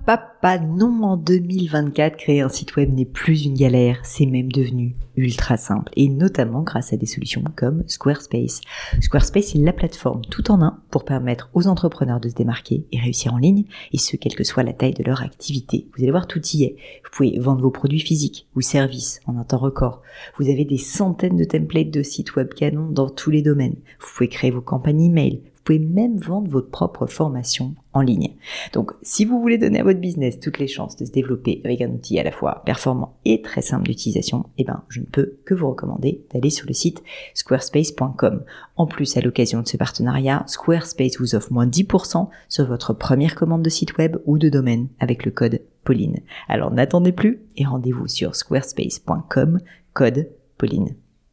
papa, non, en 2024, créer un site web n'est plus une galère, c'est même devenu ultra simple, et notamment grâce à des solutions comme Squarespace. Squarespace est la plateforme tout en un pour permettre aux entrepreneurs de se démarquer et réussir en ligne, et ce, quelle que soit la taille de leur activité. Vous allez voir, tout y est. Vous pouvez vendre vos produits physiques ou services en un temps record. Vous avez des centaines de templates de sites web canons dans tous les domaines. Vous pouvez créer vos campagnes email. Vous pouvez même vendre votre propre formation en ligne. Donc, si vous voulez donner à votre business toutes les chances de se développer avec un outil à la fois performant et très simple d'utilisation, je ne peux que vous recommander d'aller sur le site squarespace.com. En plus, à l'occasion de ce partenariat, Squarespace vous offre moins 10% sur votre première commande de site web ou de domaine avec le code Pauline. Alors, n'attendez plus et rendez-vous sur squarespace.com, code Pauline.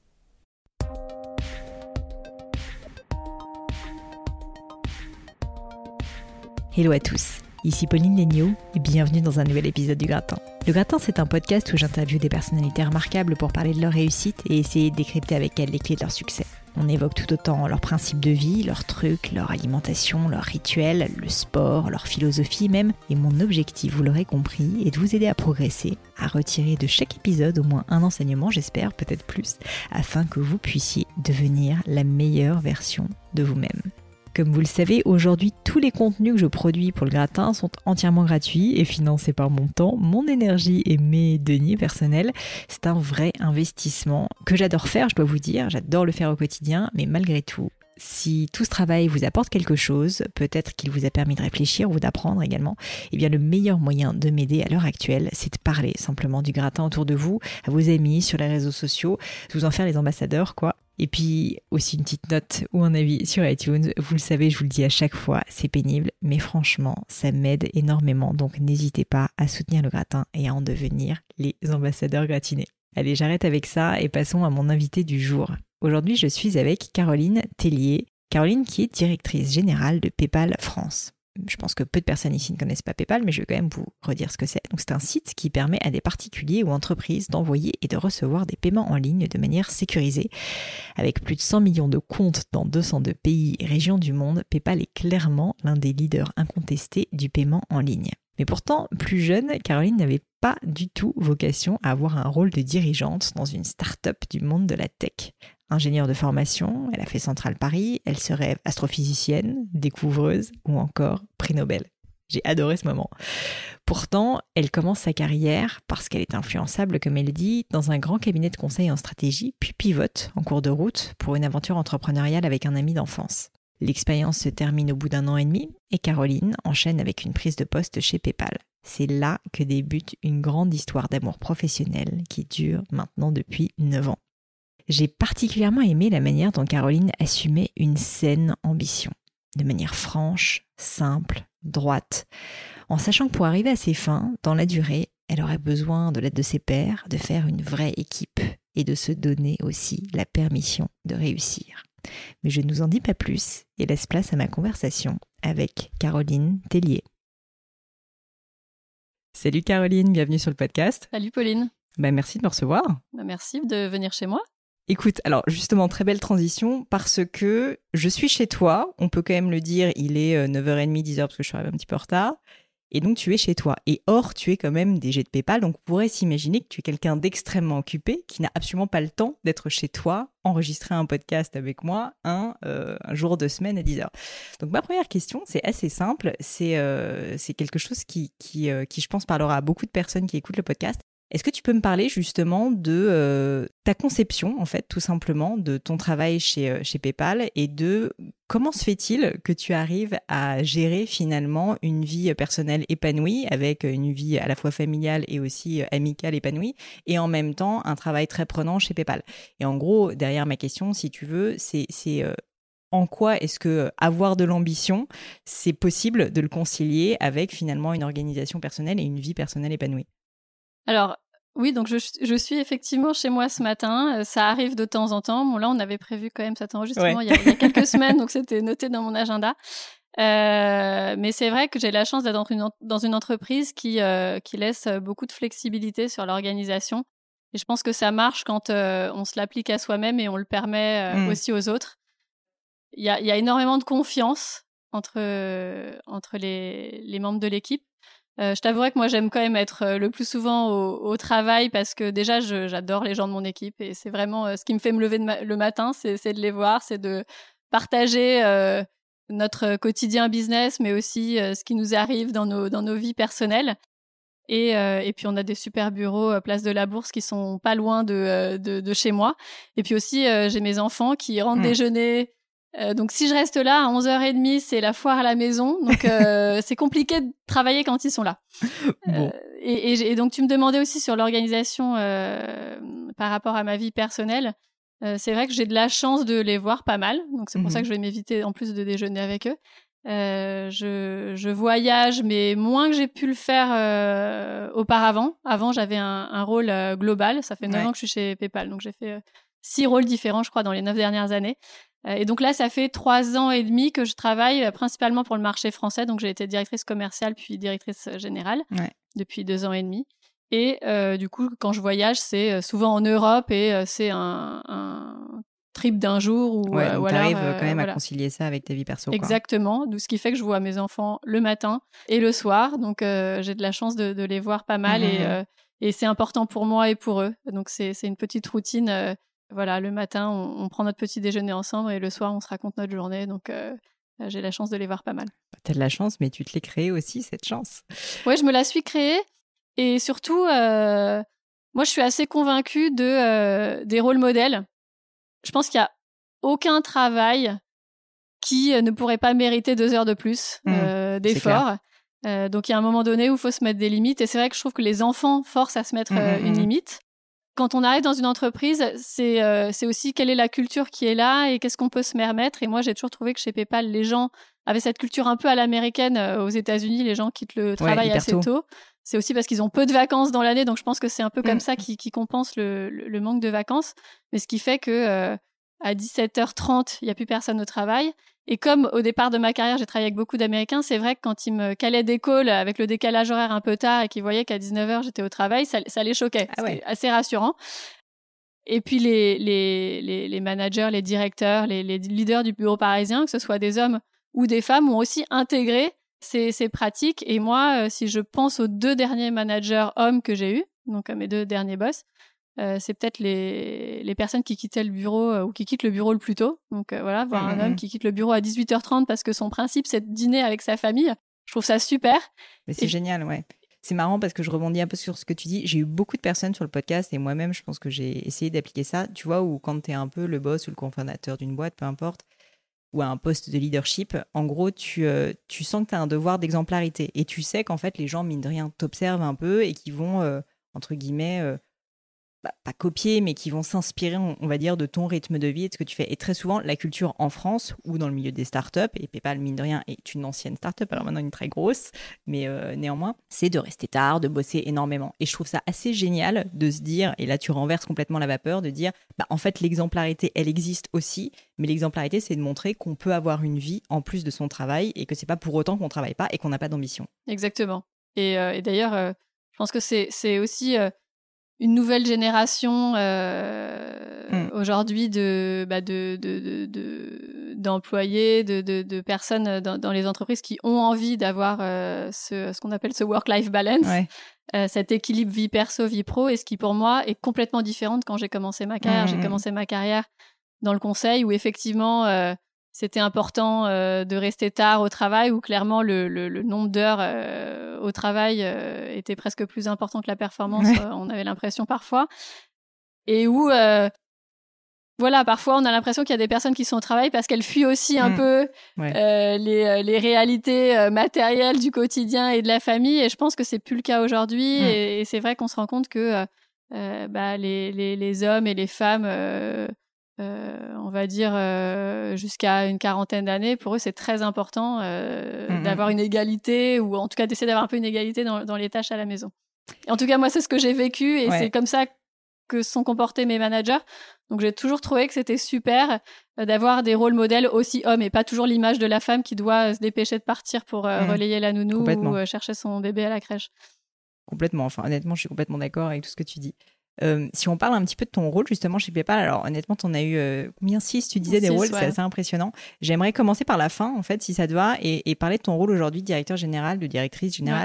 Hello à tous, ici Pauline Léniaud et bienvenue dans un nouvel épisode du Gratin. Le Gratin, c'est un podcast où j'interviewe des personnalités remarquables pour parler de leur réussite et essayer de décrypter avec elles les clés de leur succès. On évoque tout autant leurs principes de vie, leurs trucs, leur alimentation, leurs rituels, le sport, leur philosophie même. Et mon objectif, vous l'aurez compris, est de vous aider à progresser, à retirer de chaque épisode au moins un enseignement, j'espère, peut-être plus, afin que vous puissiez devenir la meilleure version de vous-même. Comme vous le savez, aujourd'hui, tous les contenus que je produis pour le Gratin sont entièrement gratuits et financés par mon temps, mon énergie et mes deniers personnels. C'est un vrai investissement que j'adore faire, je dois vous dire. J'adore le faire au quotidien, mais malgré tout, si tout ce travail vous apporte quelque chose, peut-être qu'il vous a permis de réfléchir ou d'apprendre également, eh bien le meilleur moyen de m'aider à l'heure actuelle, c'est de parler simplement du Gratin autour de vous, à vos amis, sur les réseaux sociaux, de vous en faire les ambassadeurs, quoi. Et puis aussi une petite note ou un avis sur iTunes. Vous le savez, je vous le dis à chaque fois, c'est pénible, mais franchement, ça m'aide énormément. Donc n'hésitez pas à soutenir le Gratin et à en devenir les ambassadeurs gratinés. Allez, j'arrête avec ça et passons à mon invité du jour. Aujourd'hui, je suis avec Caroline Tellier. Caroline qui est directrice générale de PayPal France. Je pense que peu de personnes ici ne connaissent pas PayPal, mais je vais quand même vous redire ce que c'est. Donc, c'est un site qui permet à des particuliers ou entreprises d'envoyer et de recevoir des paiements en ligne de manière sécurisée. Avec plus de 100 millions de comptes dans 202 pays et régions du monde, PayPal est clairement l'un des leaders incontestés du paiement en ligne. Mais pourtant, plus jeune, Caroline n'avait pas du tout vocation à avoir un rôle de dirigeante dans une start-up du monde de la tech. Ingénieure de formation, elle a fait Centrale Paris, elle se rêve astrophysicienne, découvreuse ou encore prix Nobel. J'ai adoré ce moment. Pourtant, elle commence sa carrière parce qu'elle est influençable, comme elle dit, dans un grand cabinet de conseil en stratégie, puis pivote en cours de route pour une aventure entrepreneuriale avec un ami d'enfance. L'expérience se termine au bout d'1 an et demi et Caroline enchaîne avec une prise de poste chez PayPal. C'est là que débute une grande histoire d'amour professionnel qui dure maintenant depuis 9 ans. J'ai particulièrement aimé la manière dont Caroline assumait une saine ambition, de manière franche, simple, droite, en sachant que pour arriver à ses fins, dans la durée, elle aurait besoin de l'aide de ses pairs, de faire une vraie équipe et de se donner aussi la permission de réussir. Mais je ne vous en dis pas plus et laisse place à ma conversation avec Caroline Tellier. Salut Caroline, bienvenue sur le podcast. Salut Pauline. Merci de me recevoir. Merci de venir chez moi. Écoute, alors justement, très belle transition parce que je suis chez toi, on peut quand même le dire, il est 9h30, 10h parce que je suis arrivée un petit peu en retard. Et donc, tu es chez toi. Et or, tu es quand même DG de PayPal. Donc, on pourrait s'imaginer que tu es quelqu'un d'extrêmement occupé qui n'a absolument pas le temps d'être chez toi, enregistrer un podcast avec moi un jour de semaine à 10h. Donc, ma première question, c'est assez simple. C'est quelque chose qui, je pense, parlera à beaucoup de personnes qui écoutent le podcast. Est-ce que tu peux me parler justement de ta conception, en fait, tout simplement, de ton travail chez PayPal et de comment se fait-il que tu arrives à gérer finalement une vie personnelle épanouie avec une vie à la fois familiale et aussi amicale épanouie et en même temps un travail très prenant chez PayPal. Et en gros, derrière ma question, si tu veux, c'est en quoi est-ce que avoir de l'ambition, c'est possible de le concilier avec finalement une organisation personnelle et une vie personnelle épanouie? Alors, oui, donc je suis effectivement chez moi ce matin. Ça arrive de temps en temps. Bon, là, on avait prévu quand même cet enregistrement il y a quelques semaines, donc c'était noté dans mon agenda. Mais c'est vrai que j'ai la chance d'être dans une entreprise qui laisse beaucoup de flexibilité sur l'organisation. Et je pense que ça marche quand on se l'applique à soi-même et on le permet aussi aux autres. Il y a énormément de confiance entre les membres de l'équipe. Je t'avouerais que moi, j'aime quand même être le plus souvent au travail parce que déjà, j'adore les gens de mon équipe et c'est vraiment ce qui me fait me lever le matin, c'est de les voir, c'est de partager notre quotidien business, mais aussi ce qui nous arrive dans nos vies personnelles. Et puis, on a des super bureaux place de la Bourse qui sont pas loin de chez moi. Et puis aussi, j'ai mes enfants qui rentrent déjeuner. Donc, si je reste là à 11h30, c'est la foire à la maison. Donc, c'est compliqué de travailler quand ils sont là. Bon. Et donc, tu me demandais aussi sur l'organisation par rapport à ma vie personnelle. C'est vrai que j'ai de la chance de les voir pas mal. Donc, c'est pour ça que je vais m'éviter en plus de déjeuner avec eux. Je voyage, mais moins que j'ai pu le faire auparavant. Avant, j'avais un rôle global. Ça fait 9 ans que je suis chez PayPal. Donc, j'ai fait 6 rôles différents, je crois, dans les 9 dernières années. Et donc là, ça fait 3 ans et demi que je travaille principalement pour le marché français. Donc, j'ai été directrice commerciale puis directrice générale depuis 2 ans et demi. Et du coup, quand je voyage, c'est souvent en Europe et c'est un trip d'un jour. Ou t'arrives quand même à concilier ça avec ta vie perso. Exactement. Quoi. Ce qui fait que je vois mes enfants le matin et le soir. Donc, j'ai de la chance de les voir pas mal et c'est important pour moi et pour eux. Donc, c'est une petite routine. Voilà, le matin, on prend notre petit déjeuner ensemble et le soir, on se raconte notre journée. Donc, j'ai la chance de les voir pas mal. T'as de la chance, mais tu te l'es créée aussi, cette chance. Oui, je me la suis créée. Et surtout, moi, je suis assez convaincue des rôles modèles. Je pense qu'il n'y a aucun travail qui ne pourrait pas mériter 2 heures de plus d'effort. Donc, il y a un moment donné où il faut se mettre des limites. Et c'est vrai que je trouve que les enfants forcent à se mettre une limite. Quand on arrive dans une entreprise, c'est aussi quelle est la culture qui est là et qu'est-ce qu'on peut se permettre. Et moi, j'ai toujours trouvé que chez PayPal, les gens avaient cette culture un peu à l'américaine. Aux États-Unis, les gens quittent le travail assez tôt. C'est aussi parce qu'ils ont peu de vacances dans l'année. Donc, je pense que c'est un peu comme ça qui compense le manque de vacances. Mais ce qui fait que à 17h30, il n'y a plus personne au travail. Et comme au départ de ma carrière, j'ai travaillé avec beaucoup d'Américains, c'est vrai que quand ils me calaient des calls avec le décalage horaire un peu tard et qu'ils voyaient qu'à 19h, j'étais au travail, ça les choquait. C'était assez rassurant. Et puis les managers, les directeurs, les leaders du bureau parisien, que ce soit des hommes ou des femmes, ont aussi intégré ces pratiques. Et moi, si je pense aux 2 derniers managers hommes que j'ai eus, donc à mes 2 derniers boss, c'est peut-être les personnes qui quittaient le bureau ou qui quittent le bureau le plus tôt. Donc voir un homme qui quitte le bureau à 18h30 parce que son principe, c'est de dîner avec sa famille. Je trouve ça super. Mais c'est génial, ouais. C'est marrant parce que je rebondis un peu sur ce que tu dis. J'ai eu beaucoup de personnes sur le podcast et moi-même, je pense que j'ai essayé d'appliquer ça. Tu vois, où quand tu es un peu le boss ou le cofondateur d'une boîte, peu importe, ou à un poste de leadership, en gros, tu sens que tu as un devoir d'exemplarité. Et tu sais qu'en fait, les gens, mine de rien, t'observent un peu et qui vont, entre guillemets... pas copier, mais qui vont s'inspirer, on va dire, de ton rythme de vie et de ce que tu fais. Et très souvent, la culture en France ou dans le milieu des startups, et PayPal, mine de rien, est une ancienne startup, alors maintenant une très grosse, mais néanmoins, c'est de rester tard, de bosser énormément. Et je trouve ça assez génial de se dire, et là tu renverses complètement la vapeur, de dire, en fait, l'exemplarité, elle existe aussi, mais l'exemplarité, c'est de montrer qu'on peut avoir une vie en plus de son travail et que c'est pas pour autant qu'on travaille pas et qu'on n'a pas d'ambition. Exactement. Et d'ailleurs, je pense que c'est aussi... une nouvelle génération aujourd'hui d'employés, de personnes dans les entreprises qui ont envie d'avoir ce qu'on appelle ce work-life balance, cet équilibre vie perso, vie pro, et ce qui pour moi est complètement différent de quand j'ai commencé ma carrière. J'ai commencé ma carrière dans le conseil où effectivement c'était important de rester tard au travail, où clairement le nombre d'heures au travail était presque plus important que la performance, on avait l'impression parfois. Et où, parfois on a l'impression qu'il y a des personnes qui sont au travail parce qu'elles fuient aussi un peu les réalités matérielles du quotidien et de la famille. Et je pense que c'est plus le cas aujourd'hui. Et c'est vrai qu'on se rend compte que les hommes et les femmes... on va dire jusqu'à une 40aine d'années, pour eux c'est très important d'avoir une égalité, ou en tout cas d'essayer d'avoir un peu une égalité dans les tâches à la maison. Et en tout cas moi c'est ce que j'ai vécu et c'est comme ça que se sont comportés mes managers. Donc j'ai toujours trouvé que c'était super d'avoir des rôles modèles aussi hommes et pas toujours l'image de la femme qui doit se dépêcher de partir pour relayer la nounou ou chercher son bébé à la crèche. Complètement, enfin honnêtement je suis complètement d'accord avec tout ce que tu dis. Si on parle un petit peu de ton rôle justement chez PayPal, alors honnêtement t'en as eu combien, 6 tu disais, des rôles, c'est assez impressionnant. J'aimerais commencer par la fin en fait si ça te va et parler de ton rôle aujourd'hui de directeur général, de directrice générale.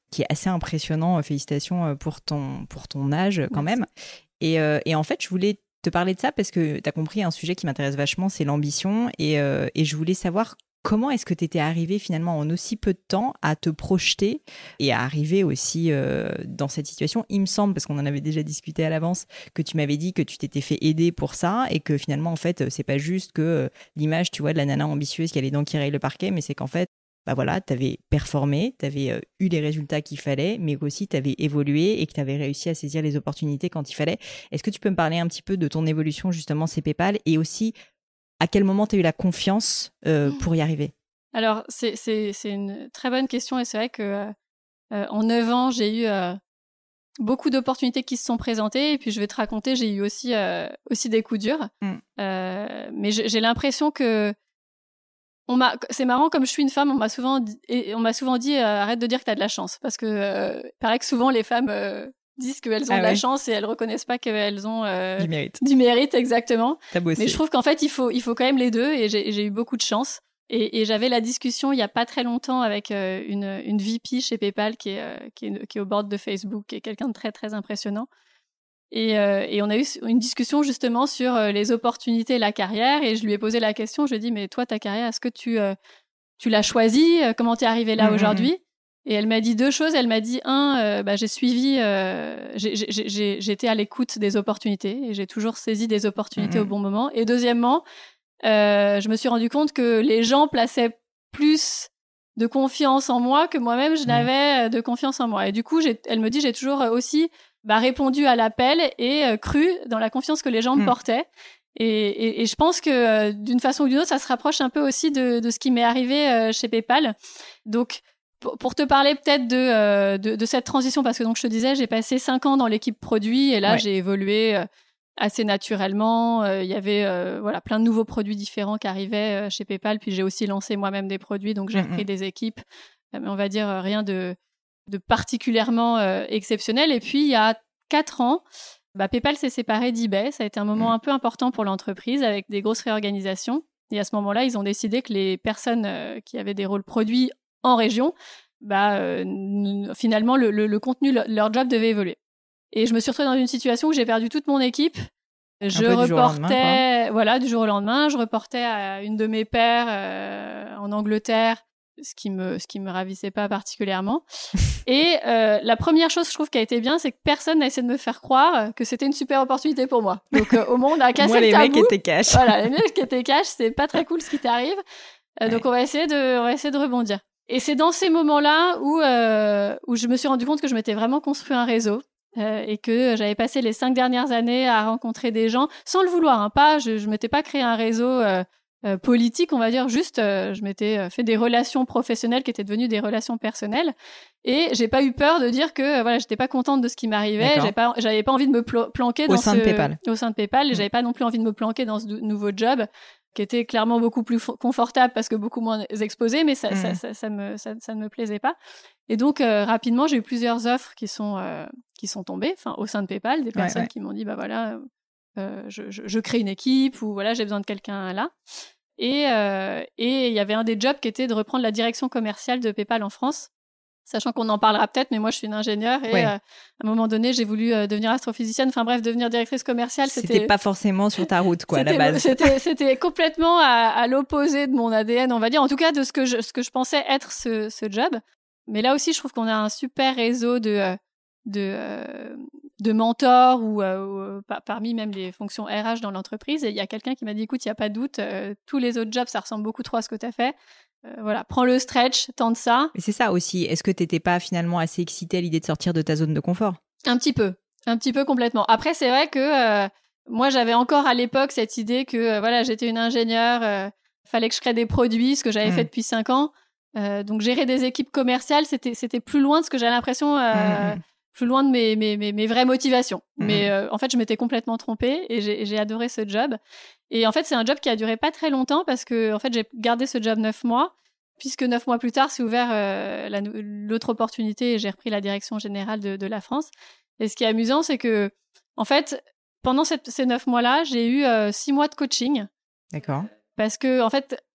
qui est assez impressionnant. Félicitations pour ton âge quand même. Et en fait, je voulais te parler de ça parce que tu as compris un sujet qui m'intéresse vachement, c'est l'ambition. Et je voulais savoir comment est-ce que tu étais arrivé finalement en aussi peu de temps à te projeter et à arriver aussi dans cette situation. Il me semble, parce qu'on en avait déjà discuté à l'avance, que tu m'avais dit que tu t'étais fait aider pour ça et que finalement, en fait, c'est pas juste que l'image, tu vois, de la nana ambitieuse qui a les dents qui rayent le parquet, mais c'est qu'en fait, bah voilà, tu avais performé, tu avais eu les résultats qu'il fallait, mais aussi tu avais évolué et que tu avais réussi à saisir les opportunités quand il fallait. Est-ce que tu peux me parler un petit peu de ton évolution justement chez PayPal et aussi à quel moment tu as eu la confiance pour y arriver? Alors, c'est une très bonne question et c'est vrai que en 9 ans, j'ai eu beaucoup d'opportunités qui se sont présentées et puis je vais te raconter, j'ai eu aussi des coups durs. Mais j'ai l'impression que c'est marrant, comme je suis une femme, on m'a souvent dit arrête de dire que tu as de la chance parce que il paraît que souvent les femmes disent qu'elles ont de la chance et elles reconnaissent pas qu'elles ont du mérite exactement. Mais je trouve qu'en fait il faut quand même les deux et j'ai eu beaucoup de chance et j'avais la discussion il y a pas très longtemps avec une VP chez PayPal qui est au board de Facebook, qui est quelqu'un de très très impressionnant et on a eu une discussion justement sur les opportunités et la carrière et je lui ai posé la question, je lui ai dit mais toi ta carrière, est-ce que tu l'as choisie, comment t'es arrivée là aujourd'hui? Et elle m'a dit 2 choses. Elle m'a dit, j'ai suivi, j'étais à l'écoute des opportunités et j'ai toujours saisi des opportunités au bon moment. Et deuxièmement, je me suis rendu compte que les gens plaçaient plus de confiance en moi que moi-même, je n'avais de confiance en moi. Et du coup, elle me dit, j'ai toujours aussi répondu à l'appel et cru dans la confiance que les gens me portaient. Et je pense que d'une façon ou d'une autre, ça se rapproche un peu aussi de ce qui m'est arrivé chez PayPal. Donc, pour te parler peut-être de cette transition, parce que donc je te disais, j'ai passé 5 ans dans l'équipe produit et là j'ai évolué assez naturellement. Il y avait plein de nouveaux produits différents qui arrivaient chez PayPal, puis j'ai aussi lancé moi-même des produits, donc j'ai repris des équipes, mais on va dire rien de particulièrement exceptionnel. Et puis il y a 4 ans, PayPal s'est séparé d'eBay. Ça a été un moment un peu important pour l'entreprise avec des grosses réorganisations. Et à ce moment-là, ils ont décidé que les personnes qui avaient des rôles produits en région, finalement, le contenu, leur job devait évoluer. Et je me suis retrouvée dans une situation où j'ai perdu toute mon équipe. Je reportais, du jour au lendemain, je reportais à une de mes pairs en Angleterre, ce qui me ravissait pas particulièrement. Et la première chose, je trouve, qui a été bien, c'est que personne n'a essayé de me faire croire que c'était une super opportunité pour moi. Donc, au moins, on a cassé le tabou. Les mecs étaient cash. Voilà, les mecs étaient cash, c'est pas très cool ce qui t'arrive. Donc, on va essayer de rebondir. Et c'est dans ces moments-là où je me suis rendu compte que je m'étais vraiment construit un réseau et que j'avais passé les 5 dernières années à rencontrer des gens sans le vouloir. Je m'étais pas créé un réseau politique, on va dire. Juste, je m'étais fait des relations professionnelles qui étaient devenues des relations personnelles. Et j'ai pas eu peur de dire que j'étais pas contente de ce qui m'arrivait. J'avais pas envie de me planquer au sein de PayPal. Et j'avais pas non plus envie de me planquer dans ce nouveau job qui était clairement beaucoup plus confortable parce que beaucoup moins exposé, mais ça ne me plaisait pas. Et donc, rapidement, j'ai eu plusieurs offres qui sont tombées, au sein de PayPal, des personnes qui m'ont dit, je crée une équipe ou j'ai besoin de quelqu'un là. Et il y avait un des jobs qui était de reprendre la direction commerciale de PayPal en France. Sachant qu'on en parlera peut-être, mais moi, je suis une ingénieure et à un moment donné, j'ai voulu devenir astrophysicienne. Enfin bref, devenir directrice commerciale, c'était pas forcément sur ta route, quoi, à la base. C'était complètement à l'opposé de mon ADN, on va dire. En tout cas, de ce que je pensais être ce job. Mais là aussi, je trouve qu'on a un super réseau de mentors ou parmi même les fonctions RH dans l'entreprise. Et il y a quelqu'un qui m'a dit, écoute, il n'y a pas de doute, tous les autres jobs, ça ressemble beaucoup trop à ce que tu as fait. Prends le stretch, tente ça. Mais c'est ça aussi. Est-ce que t'étais pas finalement assez excitée à l'idée de sortir de ta zone de confort? Un petit peu complètement. Après, c'est vrai que moi, j'avais encore à l'époque cette idée que j'étais une ingénieure, fallait que je crée des produits, ce que j'avais fait depuis 5 ans. Donc gérer des équipes commerciales, c'était plus loin de ce que j'avais l'impression, plus loin de mes vraies motivations. Mais en fait, je m'étais complètement trompée et j'ai adoré ce job. Et en fait, c'est un job qui a duré pas très longtemps parce que en fait, j'ai gardé ce job 9 mois, puisque 9 mois plus tard, c'est ouvert l'autre opportunité et j'ai repris la direction générale de la France. Et ce qui est amusant, c'est que en fait, pendant ces 9 mois-là, j'ai eu 6 mois de coaching. D'accord. Parce que en fait,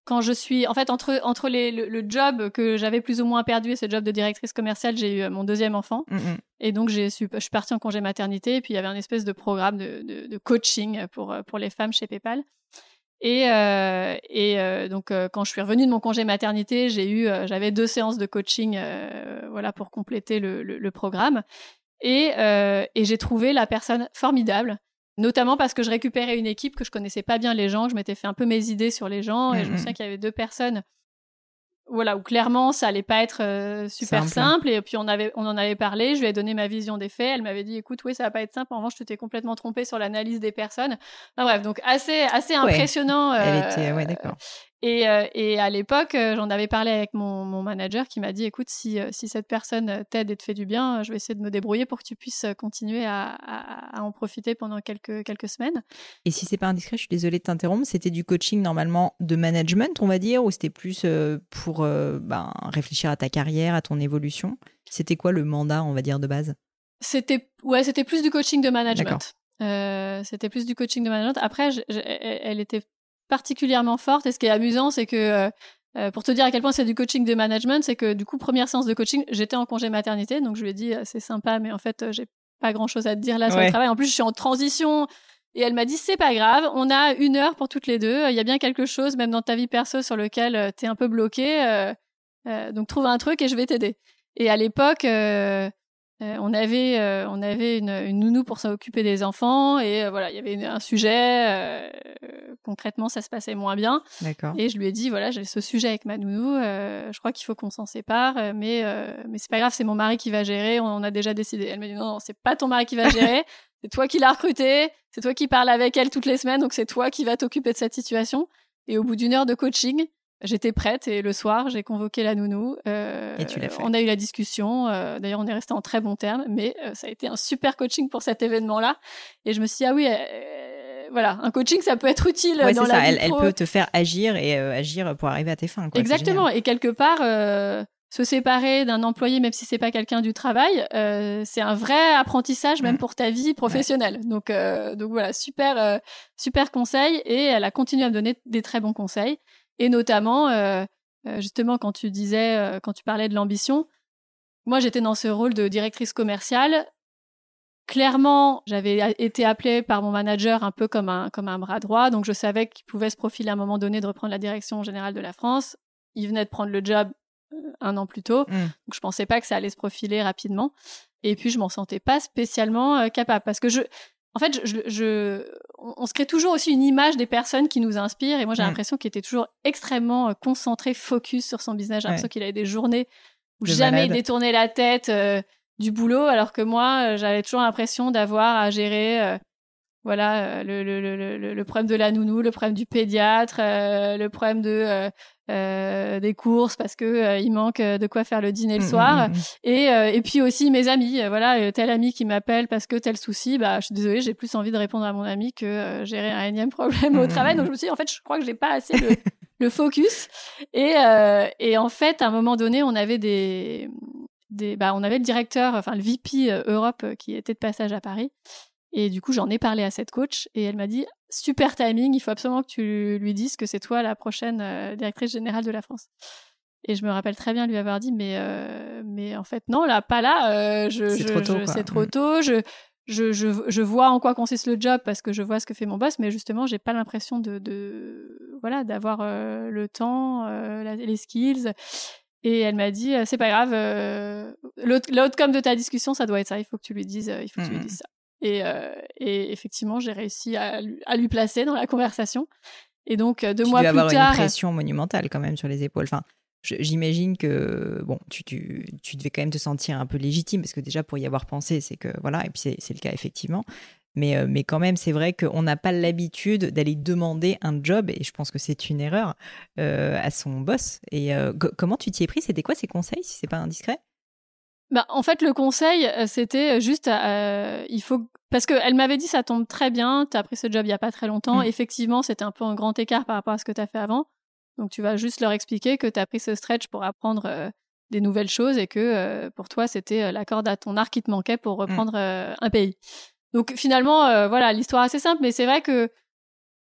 quand je suis, en fait, entre le job que j'avais plus ou moins perdu et ce job de directrice commerciale, j'ai eu mon deuxième enfant. Et donc, je suis partie en congé maternité. Et puis, il y avait un espèce de programme de coaching pour les femmes chez PayPal. Et donc, quand je suis revenue de mon congé maternité, j'avais 2 séances de coaching, voilà, pour compléter le programme. Et j'ai trouvé la personne formidable. Notamment parce que je récupérais une équipe que je connaissais pas bien les gens, que je m'étais fait un peu mes idées sur les gens, et je me souviens qu'il y avait 2 personnes, voilà, où clairement ça allait pas être super simple, et puis on en avait parlé, je lui ai donné ma vision des faits, elle m'avait dit écoute, oui, ça va pas être simple, en revanche tu t'es complètement trompée sur l'analyse des personnes. Enfin, bref, donc assez impressionnant. Elle était, ouais, d'accord. Et à l'époque, j'en avais parlé avec mon manager qui m'a dit écoute, si cette personne t'aide et te fait du bien, je vais essayer de me débrouiller pour que tu puisses continuer à en profiter pendant quelques semaines. Et si c'est pas indiscret, je suis désolée de t'interrompre, c'était du coaching normalement de management, on va dire, ou c'était plus pour réfléchir à ta carrière, à ton évolution? C'était quoi le mandat, on va dire, de base? C'était plus du coaching de management. C'était plus du coaching de management. Après, elle était particulièrement forte, et ce qui est amusant, c'est que pour te dire à quel point c'est du coaching de management, c'est que du coup, première séance de coaching, j'étais en congé maternité, donc je lui ai dit c'est sympa, mais en fait j'ai pas grand chose à te dire là sur le travail, en plus je suis en transition, et elle m'a dit c'est pas grave, on a 1 heure pour toutes les deux, il y a bien quelque chose même dans ta vie perso sur lequel t'es un peu bloqué, donc trouve un truc et je vais t'aider. Et à l'époque on avait une nounou pour s'occuper des enfants, et voilà, il y avait un sujet, concrètement ça se passait moins bien. D'accord. Et je lui ai dit voilà, j'ai ce sujet avec ma nounou, je crois qu'il faut qu'on s'en sépare, mais c'est pas grave, c'est mon mari qui va gérer, on a déjà décidé. Elle me dit non, c'est pas ton mari qui va gérer, c'est toi qui l'as recrutée, c'est toi qui parles avec elle toutes les semaines, donc c'est toi qui vas t'occuper de cette situation. Et au bout d'1 heure de coaching, j'étais prête, et le soir, j'ai convoqué la nounou. Et tu l'as fait. On a eu la discussion. D'ailleurs, on est resté en très bons termes, mais ça a été un super coaching pour cet événement-là. Et je me suis dit, ah oui, voilà, un coaching, ça peut être utile dans la vie pro. Elle peut te faire agir, et agir pour arriver à tes fins, quoi. Exactement. Et quelque part, se séparer d'un employé, même si c'est pas quelqu'un du travail, c'est un vrai apprentissage, même pour ta vie professionnelle. Ouais. Donc voilà, super conseil. Et elle a continué à me donner des très bons conseils. Et notamment, justement, quand tu parlais de l'ambition, moi, j'étais dans ce rôle de directrice commerciale. Clairement, j'avais été appelée par mon manager un peu comme un bras droit, donc je savais qu'il pouvait se profiler à un moment donné de reprendre la direction générale de la France. Il venait de prendre le job 1 an plus tôt, donc je pensais pas que ça allait se profiler rapidement. Et puis, je m'en sentais pas spécialement capable, parce que en fait, on se crée toujours aussi une image des personnes qui nous inspirent. Et moi, j'ai l'impression qu'il était toujours extrêmement concentré, focus sur son business. J'ai l'impression qu'il avait des journées où jamais il détournait la tête du boulot, alors que moi, j'avais toujours l'impression d'avoir à gérer le problème de la nounou, le problème du pédiatre, le problème des courses parce que il manque de quoi faire le dîner le soir, et puis aussi mes amis, tel ami qui m'appelle parce que tel souci, je suis désolée, j'ai plus envie de répondre à mon ami que gérer un énième problème au travail. Donc je me suis dit, en fait, je crois que j'ai pas assez le focus, et en fait, à un moment donné, on avait on avait le directeur, enfin le VP Europe qui était de passage à Paris. Et du coup, j'en ai parlé à cette coach, et elle m'a dit « Super timing, il faut absolument que tu lui dises que c'est toi la prochaine directrice générale de la France. » Et je me rappelle très bien lui avoir dit « Mais en fait, non, là, pas là. C'est trop tôt. Je vois en quoi consiste le job parce que je vois ce que fait mon boss, mais justement, j'ai pas l'impression d'avoir le temps, les skills. » Et elle m'a dit « C'est pas grave. L'outcome de ta discussion, ça doit être ça. Il faut que tu lui dises ça. » Et effectivement, j'ai réussi à lui placer dans la conversation. Et donc, 2 mois plus tard... Tu devais avoir une pression monumentale quand même sur les épaules. Enfin, j'imagine que bon, tu devais quand même te sentir un peu légitime, parce que déjà, pour y avoir pensé, c'est que voilà, et puis c'est le cas effectivement. Mais quand même, c'est vrai qu'on n'a pas l'habitude d'aller demander un job, et je pense que c'est une erreur, à son boss. Et comment tu t'y es pris? C'était quoi ses conseils, si c'est pas indiscret? En fait, le conseil, c'était juste, il faut... Parce qu'elle m'avait dit, ça tombe très bien, t'as pris ce job il y a pas très longtemps. Effectivement, c'était un peu un grand écart par rapport à ce que t'as fait avant. Donc, tu vas juste leur expliquer que t'as pris ce stretch pour apprendre des nouvelles choses, et que pour toi, c'était la corde à ton arc qui te manquait pour reprendre un pays. Donc, finalement, voilà, l'histoire est assez simple, mais c'est vrai que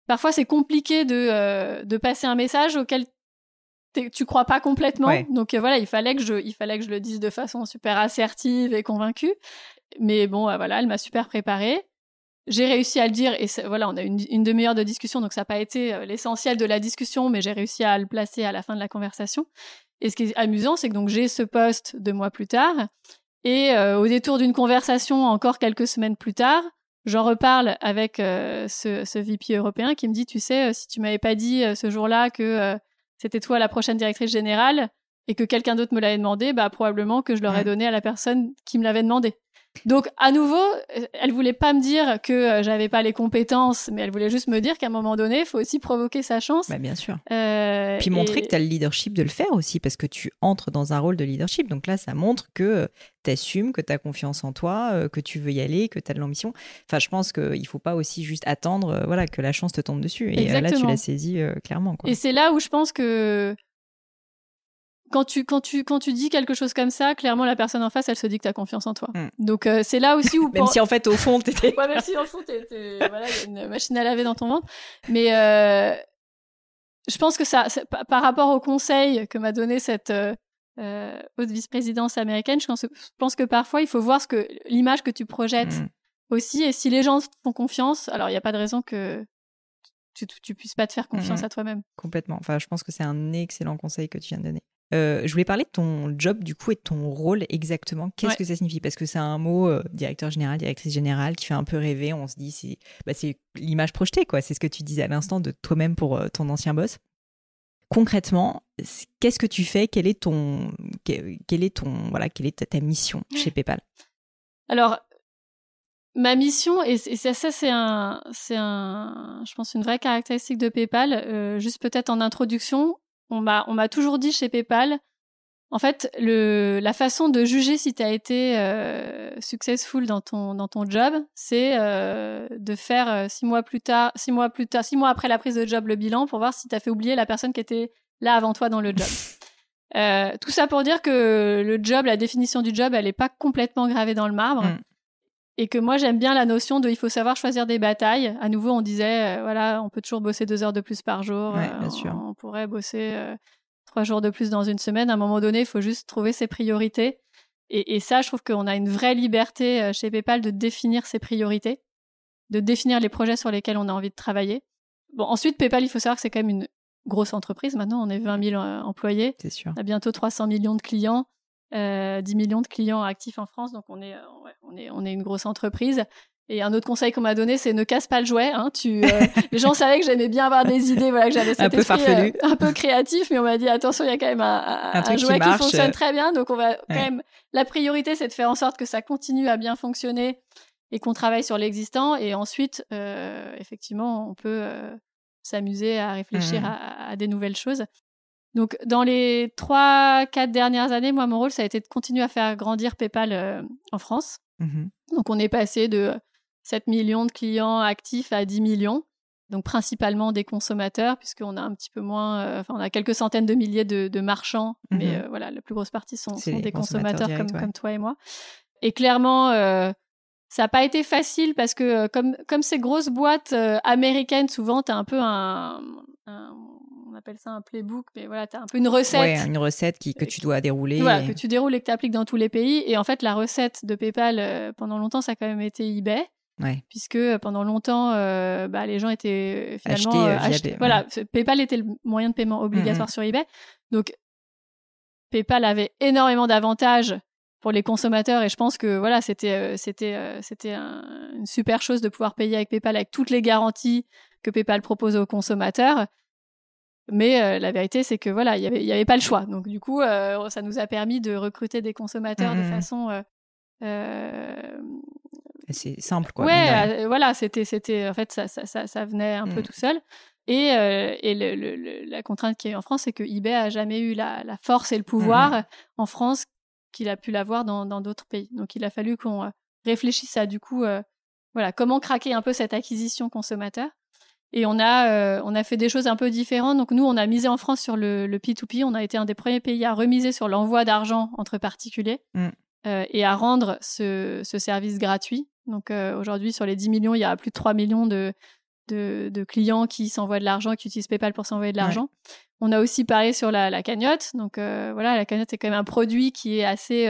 parfois c'est compliqué de passer un message auquel tu crois pas complètement. Ouais. Donc voilà, il fallait que je le dise de façon super assertive et convaincue. Mais bon, voilà, elle m'a super préparée. J'ai réussi à le dire et voilà, on a une demi-heure de discussion, donc ça n'a pas été l'essentiel de la discussion, mais j'ai réussi à le placer à la fin de la conversation. Et ce qui est amusant, c'est que donc j'ai ce poste 2 mois plus tard, et au détour d'une conversation encore quelques semaines plus tard, j'en reparle avec ce VP européen qui me dit, tu sais, si tu m'avais pas dit ce jour-là que c'était toi la prochaine directrice générale et que quelqu'un d'autre me l'avait demandé, bah probablement que je l'aurais donné à la personne qui me l'avait demandé. Donc, à nouveau, elle voulait pas me dire que j'avais pas les compétences, mais elle voulait juste me dire qu'à un moment donné, il faut aussi provoquer sa chance. Bah, bien sûr. Puis montrer que tu as le leadership de le faire aussi, parce que tu entres dans un rôle de leadership. Donc là, ça montre que tu assumes, que tu as confiance en toi, que tu veux y aller, que tu as de l'ambition. Enfin, je pense qu'il faut pas aussi juste attendre voilà, que la chance te tombe dessus. Et là, tu l'as saisi clairement, quoi. Et c'est là où je pense que quand tu dis quelque chose comme ça, clairement, la personne en face, elle se dit que tu as confiance en toi. Donc, c'est là aussi où... même si, en fait, au fond, t'étais... ouais, même si, au fond, voilà, il y a une machine à laver dans ton ventre. Mais je pense que ça, par rapport au conseil que m'a donné cette haute vice-présidence américaine, je pense que parfois, il faut voir l'image que tu projettes aussi. Et si les gens te font confiance, alors il n'y a pas de raison que tu puisses pas te faire confiance à toi-même. Complètement. Enfin, je pense que c'est un excellent conseil que tu viens de donner. Je voulais parler de ton job du coup et de ton rôle exactement. Qu'est-ce que ça signifie ? Parce que c'est un mot directeur général, directrice générale qui fait un peu rêver. On se dit c'est l'image projetée, quoi. C'est ce que tu disais à l'instant de toi-même pour ton ancien boss. Concrètement, qu'est-ce que tu fais ? Quelle est ta mission chez PayPal ? Alors, ma mission, et ça c'est je pense une vraie caractéristique de PayPal. Juste peut-être en introduction. On m'a toujours dit chez PayPal, en fait, la façon de juger si tu as été successful dans ton job, c'est de faire 6 mois après la prise de job, le bilan pour voir si tu as fait oublier la personne qui était là avant toi dans le job. Tout ça pour dire que le job, la définition du job, elle n'est pas complètement gravée dans le marbre. Et que moi, j'aime bien la notion il faut savoir choisir des batailles. À nouveau, on disait, voilà, on peut toujours bosser 2 heures de plus par jour. Ouais, bien sûr. On pourrait bosser 3 jours de plus dans une semaine. À un moment donné, il faut juste trouver ses priorités. Et ça, je trouve qu'on a une vraie liberté chez PayPal de définir ses priorités, de définir les projets sur lesquels on a envie de travailler. Bon, ensuite, PayPal, il faut savoir que c'est quand même une grosse entreprise. Maintenant, on est 20 000 employés. C'est sûr. On a bientôt 300 millions de clients. 10 millions de clients actifs en France, donc on est une grosse entreprise. Et un autre conseil qu'on m'a donné, c'est ne casse pas le jouet. Hein. Les gens savaient que j'aimais bien avoir des idées, voilà, que j'avais cet esprit un peu créatif, mais on m'a dit attention, il y a quand même un jouet qui fonctionne très bien, donc on va quand même. La priorité, c'est de faire en sorte que ça continue à bien fonctionner et qu'on travaille sur l'existant. Et ensuite, effectivement, on peut s'amuser à réfléchir à des nouvelles choses. Donc, dans les 3-4 dernières années, moi, mon rôle, ça a été de continuer à faire grandir PayPal en France. Donc, on est passé de 7 millions de clients actifs à 10 millions. Donc, principalement des consommateurs, puisqu'on a un petit peu moins... on a quelques centaines de milliers de marchands. Mais voilà, la plus grosse partie sont des consommateurs directs, comme toi et moi. Et clairement, ça n'a pas été facile parce que comme ces grosses boîtes américaines, souvent, tu as un peu on appelle ça un playbook, mais voilà, tu as un peu une recette. Ouais, une recette que tu dois dérouler. Voilà, que tu déroules et que tu appliques dans tous les pays. Et en fait, la recette de PayPal, pendant longtemps, ça a quand même été eBay. Ouais. Puisque pendant longtemps, les gens étaient finalement achetés. Voilà, PayPal était le moyen de paiement obligatoire sur eBay. Donc, PayPal avait énormément d'avantages pour les consommateurs et je pense que voilà, c'était une super chose de pouvoir payer avec PayPal avec toutes les garanties que PayPal propose aux consommateurs. Mais la vérité, c'est que voilà, il y avait pas le choix. Donc du coup, ça nous a permis de recruter des consommateurs de façon c'est simple, quoi. Ouais, voilà, c'était en fait ça venait un peu tout seul. Et la contrainte qu'il y a eu en France, c'est que eBay a jamais eu la force et le pouvoir en France qu'il a pu l'avoir dans d'autres pays. Donc il a fallu qu'on réfléchisse à du coup voilà, comment craquer un peu cette acquisition consommateur. Et on a fait des choses un peu différentes. Donc nous, on a misé en France sur le P2P. On a été un des premiers pays à remiser sur l'envoi d'argent entre particuliers et à rendre ce service gratuit. Donc aujourd'hui, sur les 10 millions, il y a plus de 3 millions de de clients qui s'envoient de l'argent, qui utilisent PayPal pour s'envoyer de l'argent. On a aussi parlé sur la cagnotte. Donc voilà, la cagnotte est quand même un produit qui est assez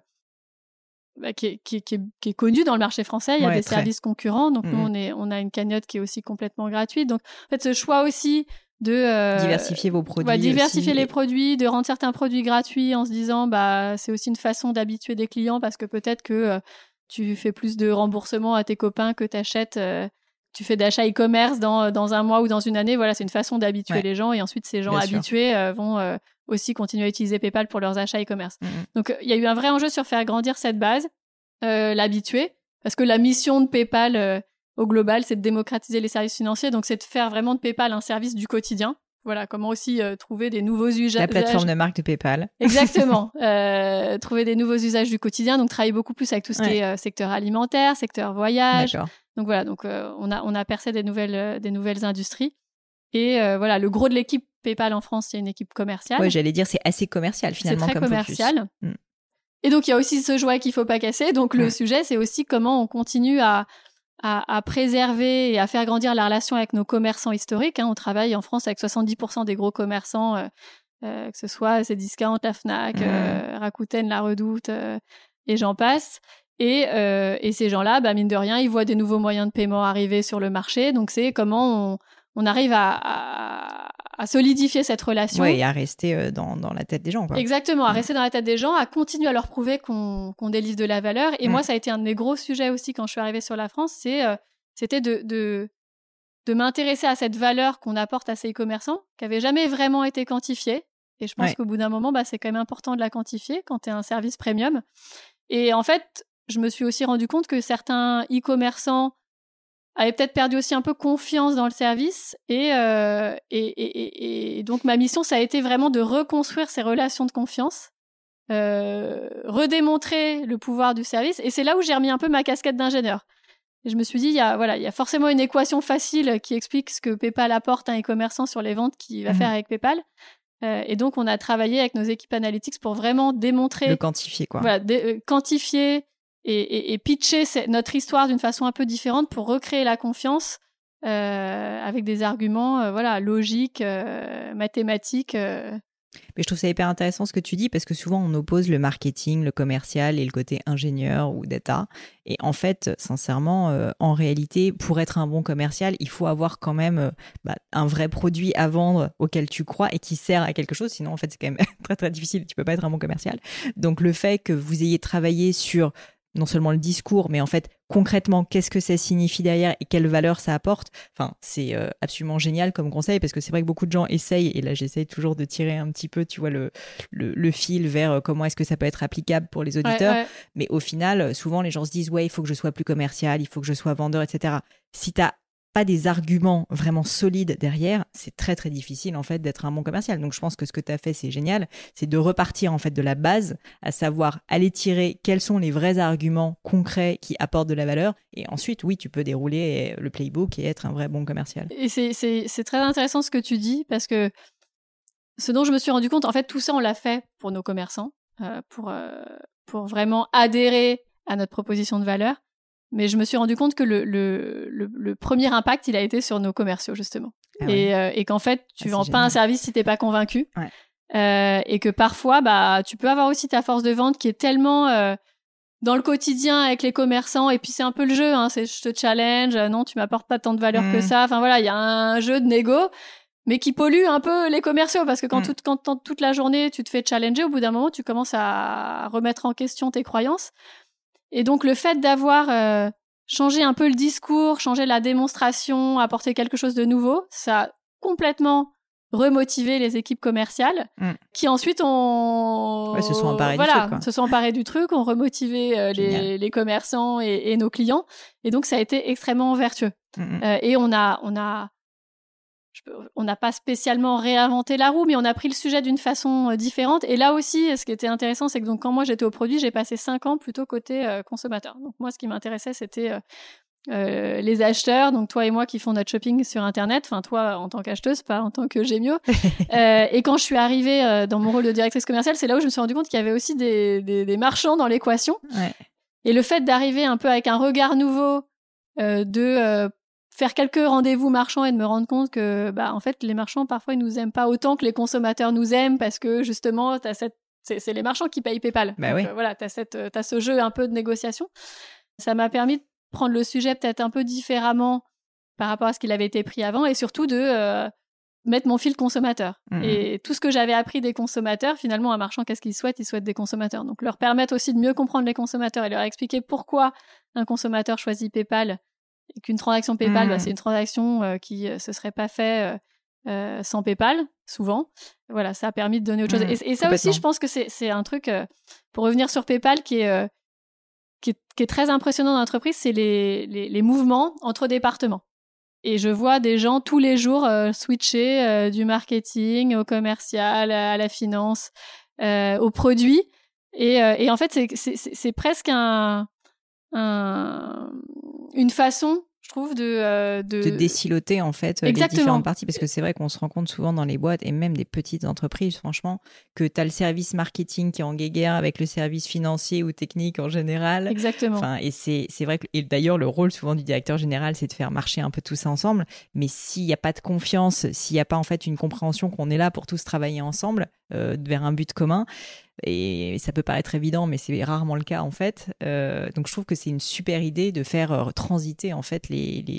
qui est connu dans le marché français. Il y a des services concurrents. Donc nous, on a une cagnotte qui est aussi complètement gratuite. Donc en fait, ce choix aussi de diversifier vos produits, diversifier les produits, de rendre certains produits gratuits en se disant c'est aussi une façon d'habituer des clients parce que peut-être que tu fais plus de remboursements à tes copains que t'achètes. Tu fais d'achats e-commerce dans un mois ou dans une année. Voilà, c'est une façon d'habituer les gens et ensuite ces gens habitués vont aussi continuer à utiliser PayPal pour leurs achats e-commerce. Donc il y a eu un vrai enjeu sur faire grandir cette base, l'habituer, parce que la mission de PayPal au global, c'est de démocratiser les services financiers, donc c'est de faire vraiment de PayPal un service du quotidien. Voilà, comment aussi trouver des nouveaux usages. La plateforme de marque de PayPal. Exactement. Trouver des nouveaux usages du quotidien, donc travailler beaucoup plus avec tout ce qui est secteur alimentaire, secteur voyage. D'accord. Donc voilà, donc on a percé des nouvelles industries. Et voilà, le gros de l'équipe PayPal en France, c'est une équipe commerciale. Ouais, j'allais dire, c'est assez commercial finalement. C'est très comme commercial. Et donc il y a aussi ce jouet qu'il faut pas casser. Donc le sujet, c'est aussi comment on continue à préserver et à faire grandir la relation avec nos commerçants historiques. On travaille en France avec 70% des gros commerçants, que ce soit Cdiscount, la Fnac, Rakuten, La Redoute, et j'en passe. Et ces gens-là, mine de rien, ils voient des nouveaux moyens de paiement arriver sur le marché. Donc c'est comment on arrive à solidifier cette relation. Oui, et à rester dans la tête des gens, quoi. Exactement, à rester dans la tête des gens, à continuer à leur prouver qu'on délivre de la valeur. Et moi, ça a été un de mes gros sujets aussi quand je suis arrivée sur la France, c'était de m'intéresser à cette valeur qu'on apporte à ces e-commerçants, qui n'avait jamais vraiment été quantifiée. Et je pense qu'au bout d'un moment, c'est quand même important de la quantifier quand tu es un service premium. Et en fait, je me suis aussi rendu compte que certains e-commerçants avaient peut-être perdu aussi un peu confiance dans le service. Et donc, ma mission, ça a été vraiment de reconstruire ces relations de confiance, redémontrer le pouvoir du service. Et c'est là où j'ai remis un peu ma casquette d'ingénieur. Et je me suis dit, il y a forcément une équation facile qui explique ce que PayPal apporte à un e-commerçant sur les ventes qu'il va faire avec PayPal. Et donc, on a travaillé avec nos équipes analytics pour vraiment démontrer... Le quantifier, quoi. Voilà, quantifier et pitcher notre histoire d'une façon un peu différente pour recréer la confiance avec des arguments logiques, mathématiques. Mais je trouve ça hyper intéressant ce que tu dis parce que souvent on oppose le marketing, le commercial et le côté ingénieur ou data. Et en fait, sincèrement, en réalité, pour être un bon commercial, il faut avoir quand même un vrai produit à vendre auquel tu crois et qui sert à quelque chose. Sinon, en fait, c'est quand même très très difficile. Tu peux pas être un bon commercial. Donc le fait que vous ayez travaillé sur non seulement le discours, mais en fait, concrètement, qu'est-ce que ça signifie derrière et quelle valeur ça apporte. Enfin, c'est absolument génial comme conseil parce que c'est vrai que beaucoup de gens essayent, et là, j'essaye toujours de tirer un petit peu, tu vois, le fil vers comment est-ce que ça peut être applicable pour les auditeurs. Ouais. Mais au final, souvent, les gens se disent, ouais, il faut que je sois plus commercial, il faut que je sois vendeur, etc. Si t'as pas des arguments vraiment solides derrière, c'est très très difficile en fait d'être un bon commercial. Donc je pense que ce que tu as fait, c'est génial, c'est de repartir en fait de la base, à savoir aller tirer quels sont les vrais arguments concrets qui apportent de la valeur, et ensuite oui, tu peux dérouler le playbook et être un vrai bon commercial. Et c'est très intéressant ce que tu dis, parce que ce dont je me suis rendu compte, en fait tout ça on l'a fait pour nos commerçants, pour vraiment adhérer à notre proposition de valeur. Mais je me suis rendu compte que le premier impact, il a été sur nos commerciaux, justement. Ah ouais. Et qu'en fait, tu vends pas un service si t'es pas convaincu. Ouais. Et que parfois, tu peux avoir aussi ta force de vente qui est tellement dans le quotidien avec les commerçants. Et puis, c'est un peu le jeu, hein, c'est je te challenge, non, tu m'apportes pas tant de valeur que ça. Enfin, voilà, il y a un jeu de négo, mais qui pollue un peu les commerciaux. Parce que quand toute la journée, tu te fais challenger, au bout d'un moment, tu commences à remettre en question tes croyances. Et donc, le fait d'avoir changé un peu le discours, changé la démonstration, apporté quelque chose de nouveau, ça a complètement remotivé les équipes commerciales qui ensuite se sont emparées du truc, quoi. Se sont emparées du truc, ont remotivé les commerçants et nos clients. Et donc, ça a été extrêmement vertueux. Et on n'a pas spécialement réinventé la roue, mais on a pris le sujet d'une façon différente. Et là aussi, ce qui était intéressant, c'est que donc, quand moi j'étais au produit, j'ai passé 5 ans plutôt côté consommateur. Donc moi, ce qui m'intéressait, c'était les acheteurs, donc toi et moi qui font notre shopping sur Internet, enfin toi en tant qu'acheteuse, pas en tant que Gémio. Et quand je suis arrivée dans mon rôle de directrice commerciale, c'est là où je me suis rendu compte qu'il y avait aussi des marchands dans l'équation. Ouais. Et le fait d'arriver un peu avec un regard nouveau faire quelques rendez-vous marchands et de me rendre compte que, en fait, les marchands, parfois, ils nous aiment pas autant que les consommateurs nous aiment parce que, justement, c'est les marchands qui payent PayPal. Bah oui. Voilà, t'as ce jeu un peu de négociation. Ça m'a permis de prendre le sujet peut-être un peu différemment par rapport à ce qu'il avait été pris avant et surtout de mettre mon fil consommateur. Et tout ce que j'avais appris des consommateurs, finalement, un marchand, qu'est-ce qu'il souhaite ? Il souhaite des consommateurs. Donc, leur permettre aussi de mieux comprendre les consommateurs et leur expliquer pourquoi un consommateur choisit PayPal et qu'une transaction PayPal, c'est une transaction qui se serait pas fait sans PayPal, souvent. Voilà, ça a permis de donner autre chose. Et ça aussi, je pense que c'est un truc, pour revenir sur PayPal, qui est très impressionnant dans l'entreprise, c'est les mouvements entre départements. Et je vois des gens tous les jours switcher du marketing au commercial, à la finance, aux produits. Et en fait, c'est presque une façon, je trouve, de désiloter en fait les différentes parties, parce que c'est vrai qu'on se rend compte souvent dans les boîtes et même des petites entreprises, franchement, que tu as le service marketing qui est en guéguerre avec le service financier ou technique en général. Exactement. Enfin, et c'est vrai que, et d'ailleurs le rôle souvent du directeur général, c'est de faire marcher un peu tout ça ensemble, mais s'il n'y a pas de confiance, s'il n'y a pas en fait une compréhension qu'on est là pour tous travailler ensemble vers un but commun, et ça peut paraître évident, mais c'est rarement le cas en fait. Donc je trouve que c'est une super idée de faire transiter en fait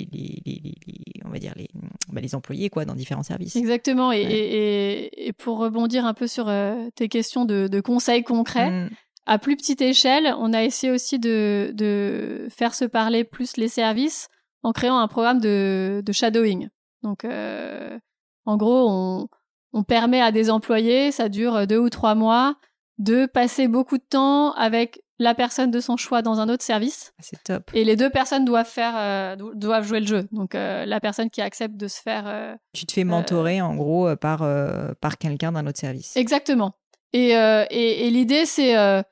on va dire les employés quoi dans différents services. Exactement. Et pour rebondir un peu sur tes questions de conseils concrets, à plus petite échelle, on a essayé aussi de faire se parler plus les services en créant un programme de shadowing. Donc en gros, on permet à des employés, ça dure 2 ou 3 mois, de passer beaucoup de temps avec la personne de son choix dans un autre service. C'est top. Et les deux personnes doivent jouer le jeu. Donc, la personne qui accepte de se faire... tu te fais mentorer, en gros, par quelqu'un d'un autre service. Exactement. Et l'idée, c'est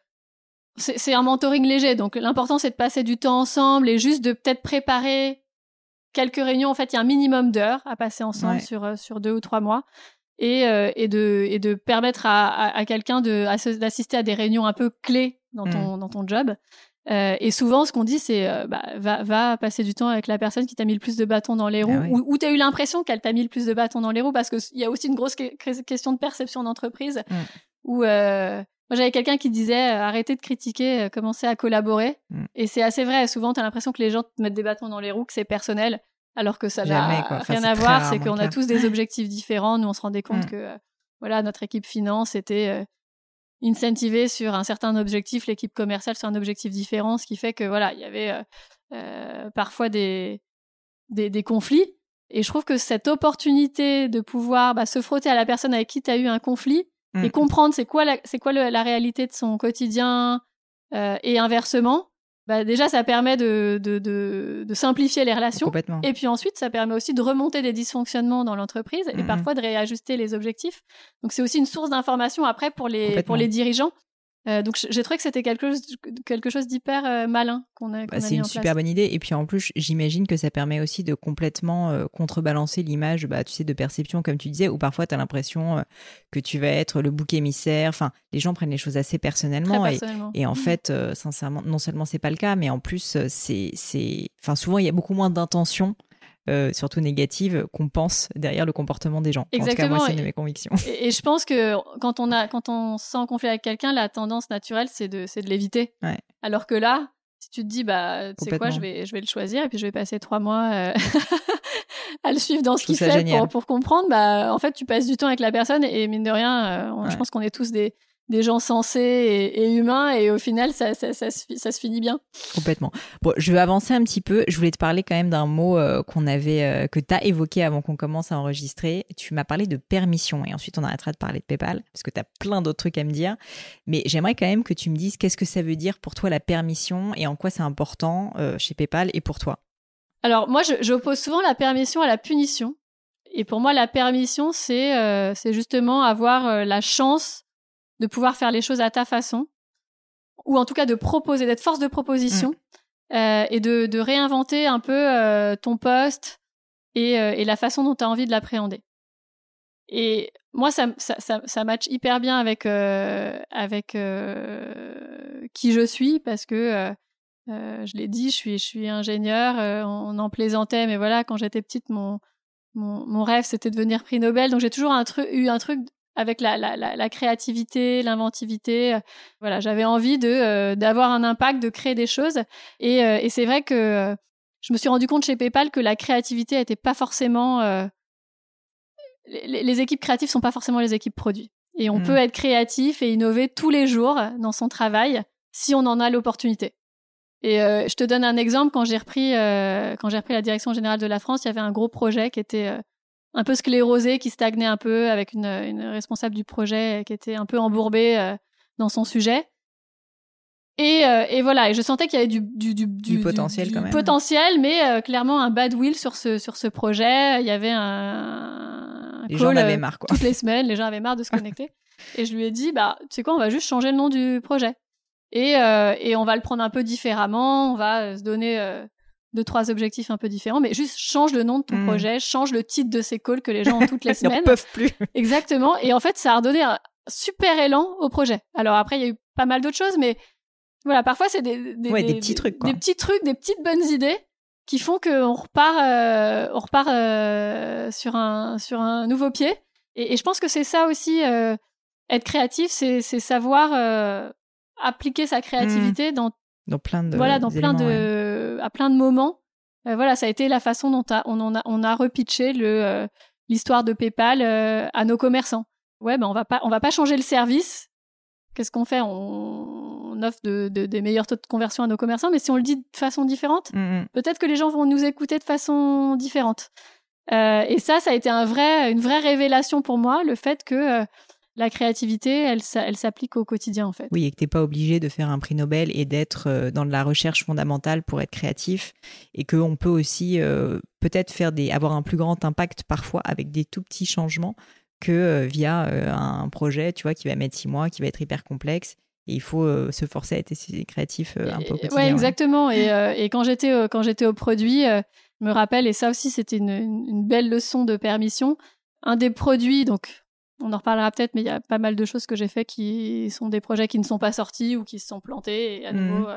un mentoring léger. Donc, l'important, c'est de passer du temps ensemble et juste de peut-être préparer quelques réunions. En fait, il y a un minimum d'heures à passer ensemble sur 2 ou 3 mois. Et de permettre à quelqu'un d'assister à des réunions un peu clés dans ton job. Et souvent, ce qu'on dit, c'est va passer du temps avec la personne qui t'a mis le plus de bâtons dans les roues, ou t'as eu l'impression qu'elle t'a mis le plus de bâtons dans les roues, parce qu'il y a aussi une grosse question de perception d'entreprise, où moi, j'avais quelqu'un qui disait arrêtez de critiquer, commencez à collaborer. Et c'est assez vrai, souvent, t'as l'impression que les gens te mettent des bâtons dans les roues, que c'est personnel. Alors que ça n'a rien à voir, c'est qu'on a tous des objectifs différents. Nous, on se rendait compte que notre équipe finance était incentivée sur un certain objectif, l'équipe commerciale sur un objectif différent, ce qui fait que il y avait parfois des conflits. Et je trouve que cette opportunité de pouvoir se frotter à la personne avec qui tu as eu un conflit et comprendre c'est quoi la réalité de son quotidien et inversement, déjà, ça permet de simplifier les relations. Complètement. Et puis ensuite, ça permet aussi de remonter des dysfonctionnements dans l'entreprise et parfois de réajuster les objectifs. Donc, c'est aussi une source d'information après pour les dirigeants. Donc, j'ai trouvé que c'était quelque chose d'hyper malin qu'on a mis en place. C'est une super bonne idée. Et puis, en plus, j'imagine que ça permet aussi de complètement contrebalancer l'image, tu sais, de perception, comme tu disais, où parfois, tu as l'impression que tu vas être le bouc émissaire. Enfin, les gens prennent les choses assez personnellement. Et en fait, sincèrement, non seulement c'est pas le cas, mais en plus, souvent, il y a beaucoup moins d'intention. Surtout négative, qu'on pense derrière le comportement des gens. Exactement. En tout cas, moi, c'est une de mes convictions. Et je pense que quand on se sent en conflit avec quelqu'un, la tendance naturelle, c'est de l'éviter. Ouais. Alors que là, si tu te dis, tu sais quoi, je vais le choisir et puis je vais passer 3 mois à le suivre dans ce qu'il fait pour comprendre, en fait, tu passes du temps avec la personne et mine de rien, je pense qu'on est tous des gens sensés et humains, et au final, ça se finit bien. Complètement. Bon, je vais avancer un petit peu. Je voulais te parler quand même d'un mot que tu as évoqué avant qu'on commence à enregistrer. Tu m'as parlé de permission, et ensuite on arrêtera de parler de PayPal, parce que tu as plein d'autres trucs à me dire. Mais j'aimerais quand même que tu me dises qu'est-ce que ça veut dire pour toi la permission, et en quoi c'est important chez PayPal et pour toi. Alors moi, j'oppose souvent la permission à la punition. Et pour moi, la permission, c'est justement avoir la chance de pouvoir faire les choses à ta façon, ou en tout cas de proposer, d'être force de proposition, et de réinventer un peu ton poste et la façon dont tu as envie de l'appréhender. Et moi, ça match hyper bien avec qui je suis, parce que je l'ai dit, je suis ingénieure, on en plaisantait, mais voilà, quand j'étais petite, mon rêve, c'était de devenir prix Nobel. Donc, j'ai toujours eu un truc avec la créativité, l'inventivité. Voilà, j'avais envie d'avoir un impact, de créer des choses. Et c'est vrai que je me suis rendu compte chez PayPal que la créativité n'était pas forcément... les équipes créatives sont pas forcément les équipes produits. Et on peut être créatif et innover tous les jours dans son travail si on en a l'opportunité. Et je te donne un exemple. Quand j'ai repris la direction générale de la France, il y avait un gros projet qui était un peu sclérosé, qui stagnait un peu, avec une responsable du projet qui était un peu embourbée dans son sujet. Et voilà, et je sentais qu'il y avait du potentiel quand même. Potentiel, mais clairement un bad will sur ce projet. Il y avait un les call, gens en avaient marre, quoi. Toutes les semaines, les gens avaient marre de se connecter. Et je lui ai dit, tu sais quoi, on va juste changer le nom du projet. Et on va le prendre un peu différemment, on va se donner 2-3 objectifs un peu différents, mais juste change le nom de ton projet, change le titre de ces calls que les gens ont toutes les semaines. Ils n'en peuvent plus. Exactement. Et en fait, ça a redonné un super élan au projet. Alors après, il y a eu pas mal d'autres choses, mais voilà, parfois c'est des petits trucs, quoi. Des petits trucs, des petites bonnes idées qui font qu'on repart sur un nouveau pied. Et je pense que c'est ça aussi, être créatif, c'est savoir appliquer sa créativité dans plein de à plein de moments. Voilà, ça a été la façon dont on a repitché l'histoire de PayPal à nos commerçants. Ouais, on va pas changer le service. Qu'est-ce qu'on fait ? On offre des meilleurs taux de conversion à nos commerçants, mais si on le dit de façon différente, peut-être que les gens vont nous écouter de façon différente. Et ça a été une vraie révélation pour moi, le fait que la créativité, elle s'applique au quotidien, en fait. Oui, et que tu n'es pas obligé de faire un prix Nobel et d'être dans de la recherche fondamentale pour être créatif, et qu'on peut aussi peut-être avoir un plus grand impact parfois avec des tout petits changements que via un projet, tu vois, qui va mettre 6 mois, qui va être hyper complexe. Et il faut se forcer à être créatif un peu au quotidien. Ouais, exactement. Ouais. Et quand j'étais au produit, je me rappelle, et ça aussi, c'était une belle leçon de permission. Un des produits, donc on en reparlera peut-être, mais il y a pas mal de choses que j'ai fait qui sont des projets qui ne sont pas sortis ou qui se sont plantés. Et à nouveau,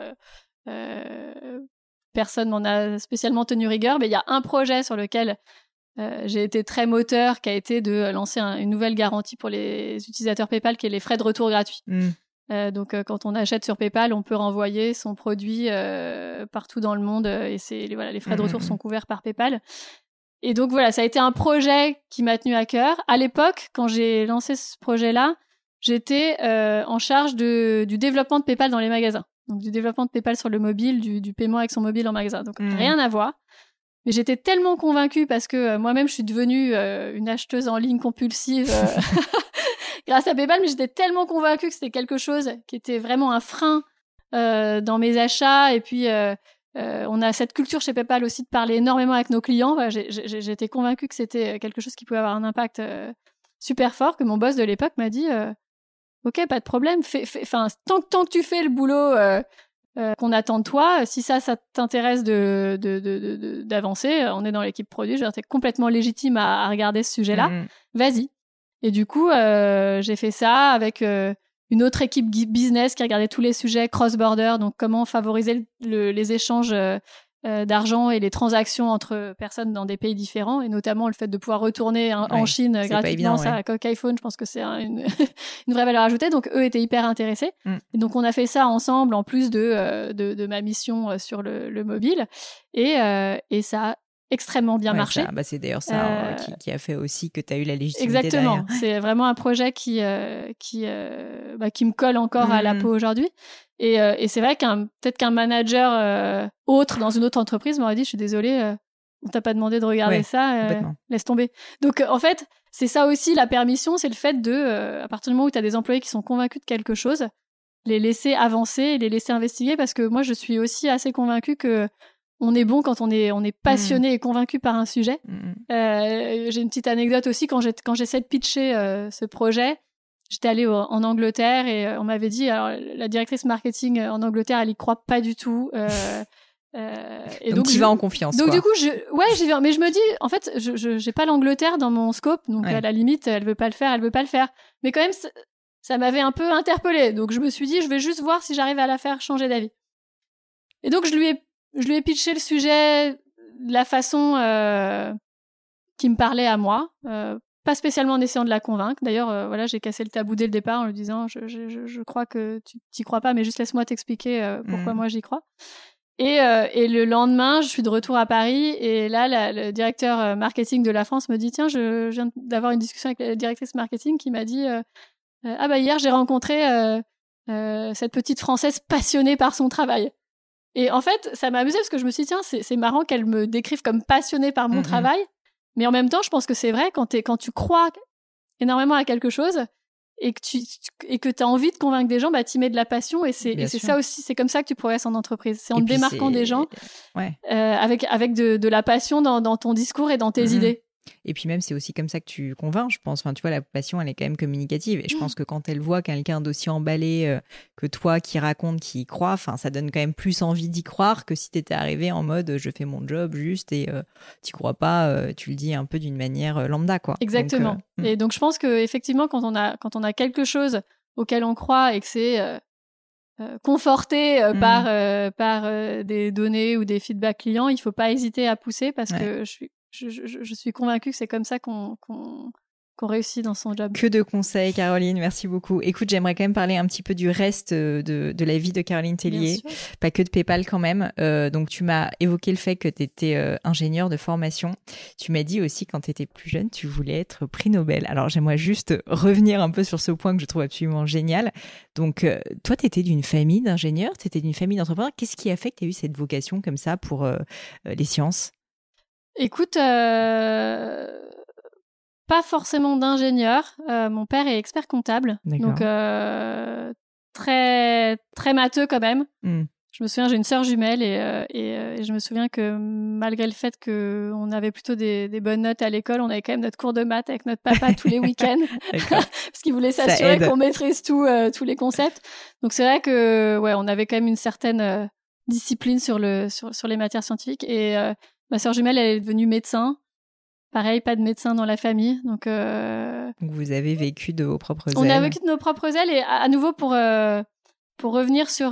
personne m'en a spécialement tenu rigueur. Mais il y a un projet sur lequel j'ai été très moteur, qui a été de lancer une nouvelle garantie pour les utilisateurs PayPal, qui est les frais de retour gratuits. Donc, quand on achète sur PayPal, on peut renvoyer son produit partout dans le monde, et les frais de retour sont couverts par PayPal. Et donc voilà, ça a été un projet qui m'a tenu à cœur. À l'époque, quand j'ai lancé ce projet-là, j'étais en charge du développement de PayPal dans les magasins. Donc du développement de PayPal sur le mobile, du paiement avec son mobile en magasin. Donc rien à voir. Mais j'étais tellement convaincue, parce que moi-même, je suis devenue une acheteuse en ligne compulsive grâce à PayPal, mais j'étais tellement convaincue que c'était quelque chose qui était vraiment un frein dans mes achats. Et puis, on a cette culture chez PayPal aussi de parler énormément avec nos clients. Voilà, j'étais convaincue que c'était quelque chose qui pouvait avoir un impact super fort, que mon boss de l'époque m'a dit ok, pas de problème, tant que tu fais le boulot qu'on attend de toi, si ça t'intéresse d'avancer, on est dans l'équipe produit, t'es complètement légitime à regarder ce sujet-là, vas-y. Et du coup, j'ai fait ça avec une autre équipe business qui regardait tous les sujets cross-border, donc comment favoriser les échanges d'argent et les transactions entre personnes dans des pays différents, et notamment le fait de pouvoir retourner en Chine gratuitement, évident, ça, à Coq iPhone, je pense que c'est une vraie valeur ajoutée. Donc eux étaient hyper intéressés. Et donc on a fait ça ensemble, en plus de ma mission sur le mobile, et ça a extrêmement bien marché. C'est d'ailleurs ça qui a fait aussi que tu as eu la légitimité. Exactement. Derrière. C'est vraiment un projet qui me colle encore à la peau aujourd'hui. Et c'est vrai peut-être qu'un manager autre dans une autre entreprise m'aurait dit, je suis désolée, on t'a pas demandé de regarder ça, laisse tomber. Donc en fait, c'est ça aussi la permission, c'est le fait à partir du moment où tu as des employés qui sont convaincus de quelque chose, les laisser avancer et les laisser investiguer, parce que moi je suis aussi assez convaincue que on est bon quand on est passionné et convaincu par un sujet. J'ai une petite anecdote aussi, quand j'essaie de pitcher ce projet, j'étais allée en Angleterre, et on m'avait dit, alors la directrice marketing en Angleterre, elle y croit pas du tout. Et donc tu vas en confiance. Donc quoi. Du coup, j'y vais. Mais je me dis, en fait, je j'ai pas l'Angleterre dans mon scope, donc à la limite, elle veut pas le faire. Mais quand même, ça m'avait un peu interpellée. Donc je me suis dit, je vais juste voir si j'arrive à la faire changer d'avis. Et donc je lui ai pitché le sujet de la façon qui me parlait à moi, pas spécialement en essayant de la convaincre. D'ailleurs, voilà, j'ai cassé le tabou dès le départ en lui disant je crois que tu t'y crois pas, mais juste laisse-moi t'expliquer pourquoi moi j'y crois. Et le lendemain, je suis de retour à Paris et là, le directeur marketing de la France me dit tiens, je viens d'avoir une discussion avec la directrice marketing qui m'a dit hier j'ai rencontré cette petite Française passionnée par son travail. Et en fait, ça m'a amusée parce que je me suis dit tiens, c'est marrant qu'elle me décrive comme passionnée par mon travail. Mais en même temps, je pense que c'est vrai, quand tu crois énormément à quelque chose et que tu as envie de convaincre des gens, bah, tu y mets de la passion et c'est ça aussi, c'est comme ça que tu progresses en entreprise. C'est en te démarquant des gens avec de la passion dans ton discours et dans tes idées. Et puis même, c'est aussi comme ça que tu convaincs, je pense. Enfin, tu vois, la passion, elle est quand même communicative. Et je pense que quand elle voit quelqu'un d'aussi emballé que toi, qui raconte, qui y croit, enfin, ça donne quand même plus envie d'y croire que si t'étais arrivé en mode je fais mon job juste et t'y crois pas, tu le dis un peu d'une manière lambda, quoi. Exactement. Et donc, je pense qu'effectivement, quand on a quelque chose auquel on croit et que c'est conforté par des données ou des feedbacks clients, il faut pas hésiter à pousser parce que je suis convaincue que c'est comme ça qu'on réussit dans son job. Que de conseils, Caroline. Merci beaucoup. Écoute, j'aimerais quand même parler un petit peu du reste de la vie de Caroline Tellier. Pas que de PayPal quand même. Donc, tu m'as évoqué le fait que tu étais ingénieure de formation. Tu m'as dit aussi quand tu étais plus jeune, tu voulais être prix Nobel. Alors, j'aimerais juste revenir un peu sur ce point que je trouve absolument génial. Donc, toi, tu étais d'une famille d'ingénieurs, tu étais d'une famille d'entrepreneurs. Qu'est-ce qui a fait que tu as eu cette vocation comme ça pour les sciences ? Écoute, pas forcément d'ingénieur. Mon père est expert comptable, donc très très matheux quand même. Je me souviens, j'ai une sœur jumelle et je me souviens que malgré le fait qu'on avait plutôt des bonnes notes à l'école, on avait quand même notre cours de maths avec notre papa tous les week-ends parce qu'il voulait s'assurer qu'on maîtrise tous les concepts. Donc c'est vrai que on avait quand même une certaine discipline sur les matières scientifiques et ma sœur jumelle, elle est devenue médecin. Pareil, pas de médecin dans la famille. Donc vous avez vécu de vos propres ailes. On a vécu de nos propres ailes. Et à nouveau, pour revenir sur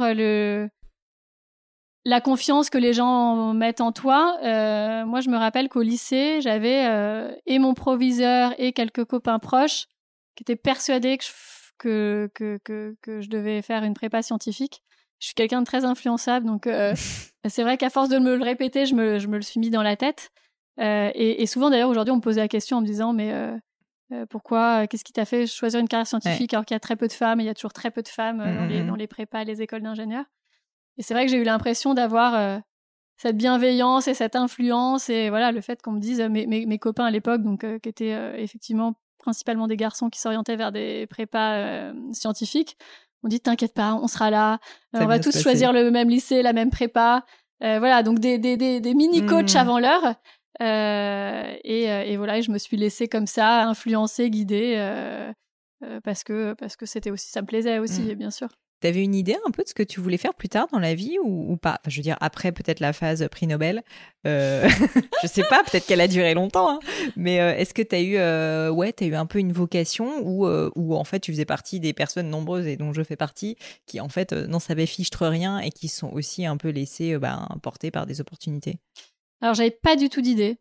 la confiance que les gens mettent en toi, moi, je me rappelle qu'au lycée, j'avais et mon proviseur et quelques copains proches qui étaient persuadés que je devais faire une prépa scientifique. Je suis quelqu'un de très influençable, donc c'est vrai qu'à force de me le répéter, je me le suis mis dans la tête. Et souvent, d'ailleurs, aujourd'hui, on me posait la question en me disant, mais pourquoi, qu'est-ce qui t'a fait choisir une carrière scientifique alors qu'il y a très peu de femmes, et il y a toujours très peu de femmes dans les prépas, les écoles d'ingénieurs. Et c'est vrai que j'ai eu l'impression d'avoir cette bienveillance et cette influence, et voilà, le fait qu'on me dise, mes copains à l'époque, donc qui étaient effectivement principalement des garçons qui s'orientaient vers des prépas scientifiques, on dit t'inquiète pas, on sera là, on va tous choisir le même lycée, la même prépa, voilà, donc des mini coachs avant l'heure, et voilà, et je me suis laissée comme ça influencer, guider, parce que c'était aussi, ça me plaisait aussi, bien sûr. T'avais une idée un peu de ce que tu voulais faire plus tard dans la vie ou pas? Enfin, je veux dire, après peut-être la phase prix Nobel. Je sais pas, peut-être qu'elle a duré longtemps. Hein. Mais est-ce que t'as eu un peu une vocation ou en fait tu faisais partie des personnes nombreuses et dont je fais partie qui en fait n'en savaient fichtre rien et qui sont aussi un peu laissées portées par des opportunités? Alors j'avais pas du tout d'idée.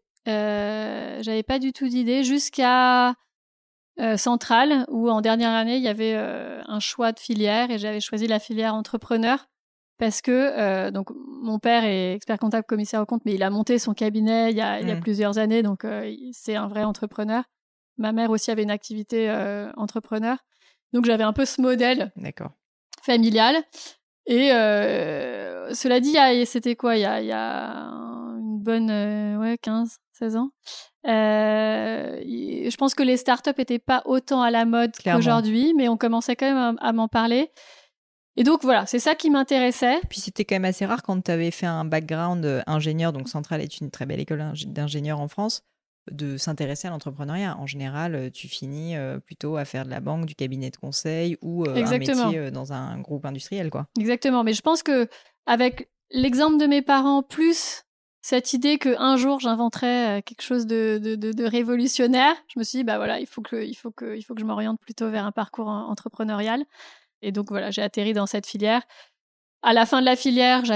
Jusqu'à Centrale, où en dernière année, il y avait un choix de filière et j'avais choisi la filière entrepreneur parce que donc mon père est expert comptable, commissaire aux comptes, mais il a monté son cabinet il y a plusieurs années, donc c'est un vrai entrepreneur. Ma mère aussi avait une activité entrepreneur, donc j'avais un peu ce modèle familial. Et cela dit, c'était quoi, il y a une bonne 15-16 ans. Je pense que les startups n'étaient pas autant à la mode qu'aujourd'hui, mais on commençait quand même à m'en parler. Et donc voilà, c'est ça qui m'intéressait. Puis c'était quand même assez rare quand tu avais fait un background ingénieur, donc Centrale est une très belle école d'ingénieurs en France, de s'intéresser à l'entrepreneuriat. En général, tu finis plutôt à faire de la banque, du cabinet de conseil ou un métier dans un groupe industriel, quoi. Exactement, mais je pense que avec l'exemple de mes parents, plus cette idée qu'un jour j'inventerais quelque chose de révolutionnaire, je me suis dit voilà, il faut que je m'oriente plutôt vers un parcours entrepreneurial. Et donc voilà, j'ai atterri dans cette filière. À la fin de la filière, j'avais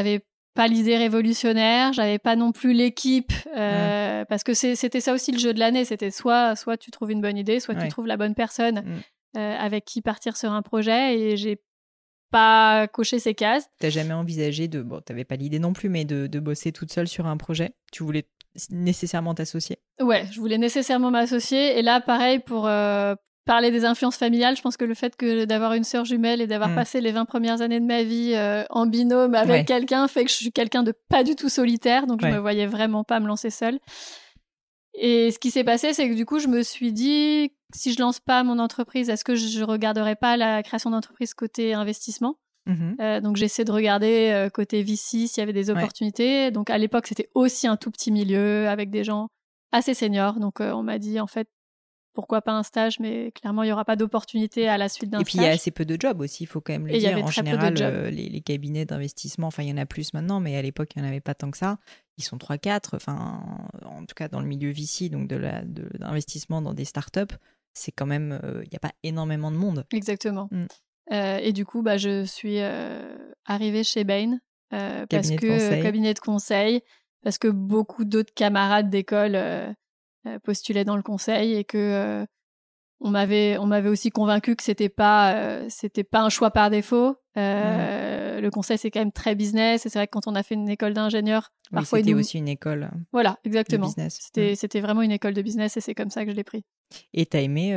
pas l'idée révolutionnaire, j'avais pas non plus l'équipe, parce que c'était ça aussi le jeu de l'année, c'était soit tu trouves une bonne idée, soit tu trouves la bonne personne avec qui partir sur un projet, et j'ai pas coché ces cases. T'as jamais envisagé t'avais pas l'idée non plus, mais de bosser toute seule sur un projet? Tu voulais nécessairement t'associer? Ouais, je voulais nécessairement m'associer, et là, pareil, pour parler des influences familiales, je pense que le fait d'avoir une sœur jumelle et d'avoir passé les 20 premières années de ma vie en binôme avec quelqu'un fait que je suis quelqu'un de pas du tout solitaire, donc je me voyais vraiment pas me lancer seule. Et ce qui s'est passé, c'est que du coup, je me suis dit, si je lance pas mon entreprise, est-ce que je regarderai pas la création d'entreprise côté investissement? Donc j'essaie de regarder côté VC s'il y avait des opportunités. Donc à l'époque, c'était aussi un tout petit milieu avec des gens assez seniors. Donc on m'a dit, en fait, pourquoi pas un stage, mais clairement, il n'y aura pas d'opportunité à la suite d'un stage. Et puis, il y a assez peu de jobs aussi, il faut quand même le dire. En général, les cabinets d'investissement, enfin, il y en a plus maintenant, mais à l'époque, il n'y en avait pas tant que ça. Ils sont 3-4, enfin, en tout cas, dans le milieu VC, donc d'investissement dans des startups, c'est quand même, il n'y a pas énormément de monde. Exactement. Et du coup, je suis arrivée chez Bain, cabinet de conseil, parce que beaucoup d'autres camarades d'école postulaient dans le conseil, et que on m'avait aussi convaincu que c'était pas un choix par défaut. Le conseil, c'est quand même très business, et c'est vrai que quand on a fait une école d'ingénieur, parfois c'était aussi une école. Voilà, exactement. De business. C'était vraiment une école de business, et c'est comme ça que je l'ai pris. Et t'as aimé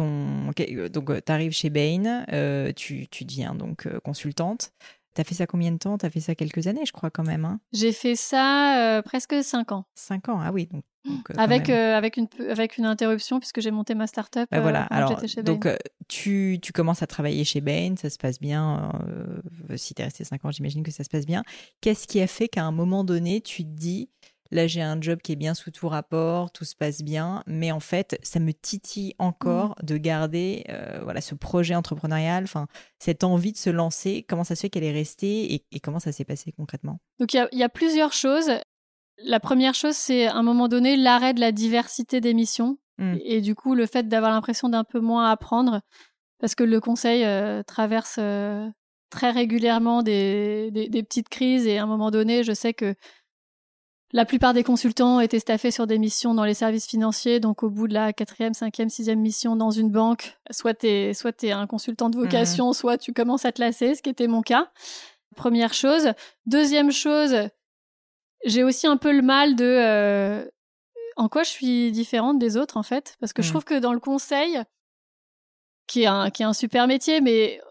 donc t'arrives chez Bain, tu deviens donc consultante. T'as fait ça combien de temps? T'as fait ça quelques années, je crois, quand même. Hein. J'ai fait ça presque 5 ans. 5 ans, ah oui. Donc, avec une interruption, puisque j'ai monté ma start-up voilà. quand Alors, j'étais chez Bain. Donc, tu commences à travailler chez Bain, ça se passe bien. Si t'es resté 5 ans, j'imagine que ça se passe bien. Qu'est-ce qui a fait qu'à un moment donné, tu te dis, là, j'ai un job qui est bien sous tout rapport, tout se passe bien, mais en fait, ça me titille encore de garder ce projet entrepreneurial, cette envie de se lancer. Comment ça se fait qu'elle est restée, et comment ça s'est passé concrètement? Donc, il y a plusieurs choses. La première chose, c'est à un moment donné l'arrêt de la diversité des missions, et du coup, le fait d'avoir l'impression d'un peu moins apprendre, parce que le conseil traverse très régulièrement des petites crises, et à un moment donné, je sais que la plupart des consultants étaient staffés sur des missions dans les services financiers, donc au bout de la 4e, 5e, 6e mission dans une banque, soit t'es un consultant de vocation, soit tu commences à te lasser, ce qui était mon cas. Première chose. Deuxième chose, j'ai aussi un peu le mal de en quoi je suis différente des autres, en fait, parce que je trouve que dans le conseil, qui est un super métier, mais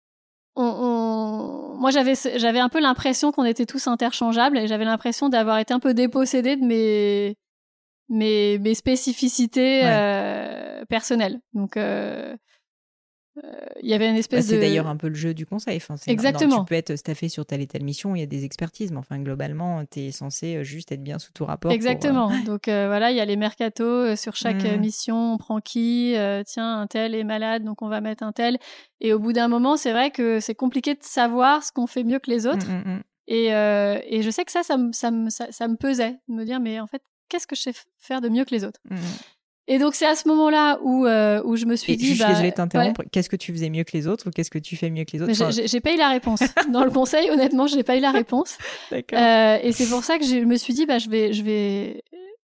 moi, j'avais un peu l'impression qu'on était tous interchangeables, et j'avais l'impression d'avoir été un peu dépossédée de mes spécificités personnelles. Donc, il y avait une espèce de... C'est d'ailleurs un peu le jeu du conseil. Exactement. Tu peux être staffé sur telle et telle mission, il y a des expertises, mais globalement, tu es censé juste être bien sous tout rapport. Exactement. Donc, voilà, il y a les mercatos. Sur chaque mission, on prend qui tiens, un tel est malade, donc on va mettre un tel. Et au bout d'un moment, c'est vrai que c'est compliqué de savoir ce qu'on fait mieux que les autres. Et je sais que ça me pesait, de me dire, mais en fait, qu'est-ce que je sais faire de mieux que les autres? Et donc, c'est à ce moment-là où je me suis dit... Je suis désolée de t'interrompre. Qu'est-ce que tu faisais mieux que les autres, ou qu'est-ce que tu fais mieux que les autres? J'ai pas eu la réponse. Dans le conseil, honnêtement, j'ai pas eu la réponse. D'accord. Et c'est pour ça que je me suis dit, je vais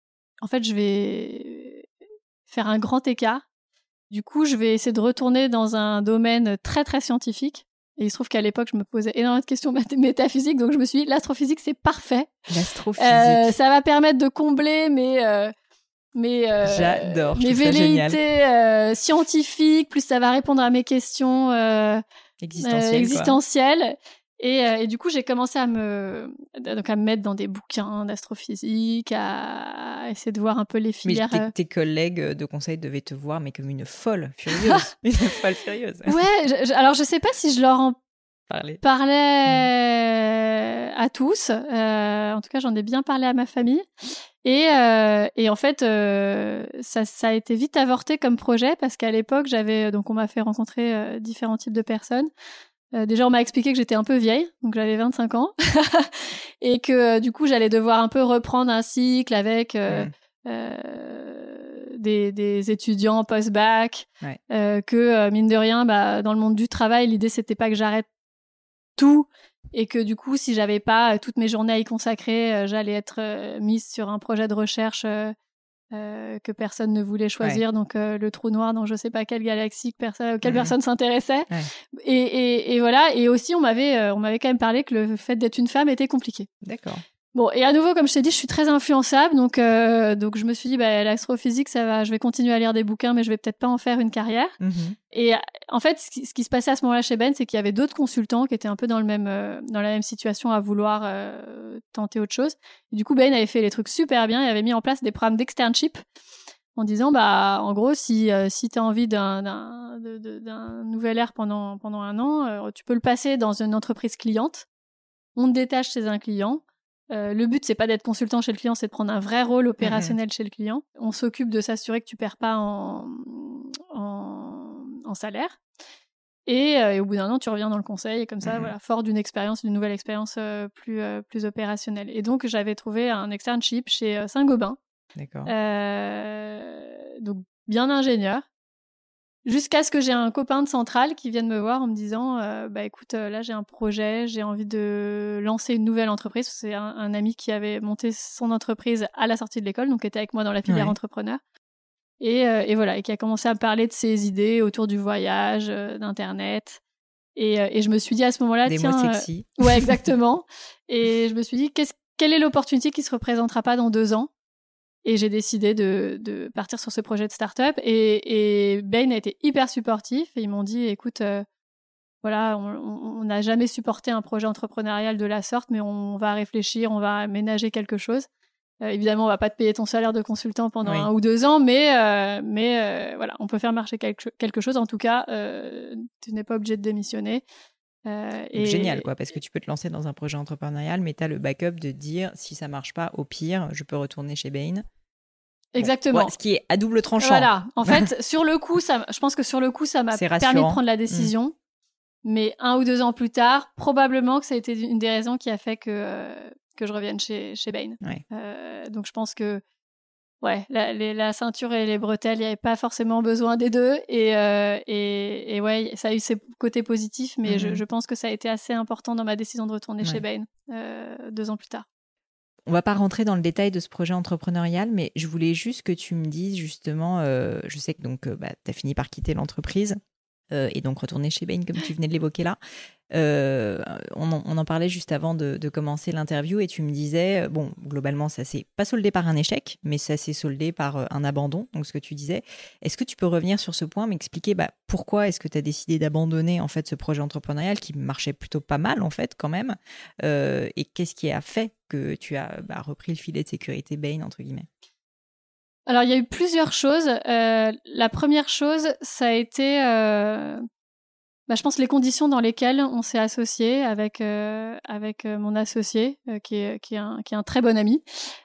faire un grand écart. Du coup, je vais essayer de retourner dans un domaine très, très scientifique. Et il se trouve qu'à l'époque, je me posais énormément de questions métaphysiques. Donc, je me suis dit, l'astrophysique, c'est parfait. L'astrophysique. Ça va permettre de combler j'adore, mes velléités scientifiques, plus ça va répondre à mes questions existentielles. Et du coup, j'ai commencé à me mettre dans des bouquins d'astrophysique, à essayer de voir un peu les filières. Mais tes collègues de conseil devaient te voir, mais comme une folle furieuse. Une folle furieuse. Ouais, alors je sais pas si je leur en parlais à tous. En tout cas, j'en ai bien parlé à ma famille. Et en fait, ça a été vite avorté comme projet, parce qu'à l'époque, on m'a fait rencontrer différents types de personnes. Déjà, on m'a expliqué que j'étais un peu vieille, donc j'avais 25 ans, et que du coup, j'allais devoir un peu reprendre un cycle avec des étudiants post-bac, que mine de rien, dans le monde du travail, l'idée c'était pas que j'arrête tout, et que du coup, si j'avais pas toutes mes journées à y consacrer, j'allais être mise sur un projet de recherche que personne ne voulait choisir, donc le trou noir dans je sais pas quelle galaxie quelle personne s'intéressait. Et voilà. Et aussi, on m'avait quand même parlé que le fait d'être une femme était compliqué. D'accord. Bon, et à nouveau, comme je t'ai dit, je suis très influençable, donc je me suis dit, l'astrophysique, ça va, je vais continuer à lire des bouquins, mais je vais peut-être pas en faire une carrière. Et en fait, ce qui se passait à ce moment-là chez Bain, c'est qu'il y avait d'autres consultants qui étaient un peu dans la même situation à vouloir tenter autre chose. Et du coup, Bain avait fait les trucs super bien, il avait mis en place des programmes d'externship en disant, en gros, si tu as envie d'un nouvel air pendant un an, tu peux le passer dans une entreprise cliente, on te détache chez un client. Le but, c'est pas d'être consultant chez le client, c'est de prendre un vrai rôle opérationnel chez le client. On s'occupe de s'assurer que tu perds pas en salaire. Et au bout d'un an, tu reviens dans le conseil. Et comme ça, voilà, fort d'une nouvelle expérience plus opérationnelle. Et donc, j'avais trouvé un externship chez Saint-Gobain. D'accord. Donc, bien ingénieur. Jusqu'à ce que j'ai un copain de Centrale qui vienne me voir en me disant écoute, là j'ai un projet, j'ai envie de lancer une nouvelle entreprise. C'est un ami qui avait monté son entreprise à la sortie de l'école, donc était avec moi dans la filière entrepreneur. Et voilà, et qui a commencé à me parler de ses idées autour du voyage, d'Internet. Et je me suis dit à ce moment-là, des mots sexy. Ouais, exactement. Et je me suis dit, quelle est l'opportunité qui se représentera pas dans 2 ans? Et j'ai décidé de partir sur ce projet de start-up. Et Bain a été hyper supportif. Et ils m'ont dit, écoute, voilà, on n'a jamais supporté un projet entrepreneurial de la sorte, mais on va réfléchir, on va aménager quelque chose. Évidemment, on va pas te payer ton salaire de consultant pendant 1 ou 2 ans, mais voilà, on peut faire marcher quelque chose. En tout cas, tu n'es pas obligé de démissionner. Génial, quoi, parce que tu peux te lancer dans un projet entrepreneurial, mais tu as le backup de dire, si ça marche pas, au pire, je peux retourner chez Bain. Exactement. Bon, ce qui est à double tranchant. Voilà. En fait, sur le coup, je pense que sur le coup, ça m'a permis de prendre la décision. Mais 1 ou 2 ans plus tard, probablement que ça a été une des raisons qui a fait que je revienne chez Bain. Donc, je pense que la ceinture et les bretelles, il n'y avait pas forcément besoin des deux. Et ouais, ça a eu ses côtés positifs, mais je pense que ça a été assez important dans ma décision de retourner chez Bain 2 ans plus tard. On va pas rentrer dans le détail de ce projet entrepreneurial, mais je voulais juste que tu me dises justement, je sais que donc tu as fini par quitter l'entreprise et donc retourner chez Bain, comme tu venais de l'évoquer là. On en parlait juste avant de commencer l'interview et tu me disais, bon, globalement, ça s'est pas soldé par un échec, mais ça s'est soldé par un abandon, donc ce que tu disais. Est-ce que tu peux revenir sur ce point, m'expliquer pourquoi est-ce que tu as décidé d'abandonner en fait ce projet entrepreneurial qui marchait plutôt pas mal en fait quand même, et qu'est-ce qui a fait que tu as repris le filet de sécurité Bain, entre guillemets? Alors, il y a eu plusieurs choses. La première chose, ça a été... je pense les conditions dans lesquelles on s'est associé avec mon associé qui est un très bon ami.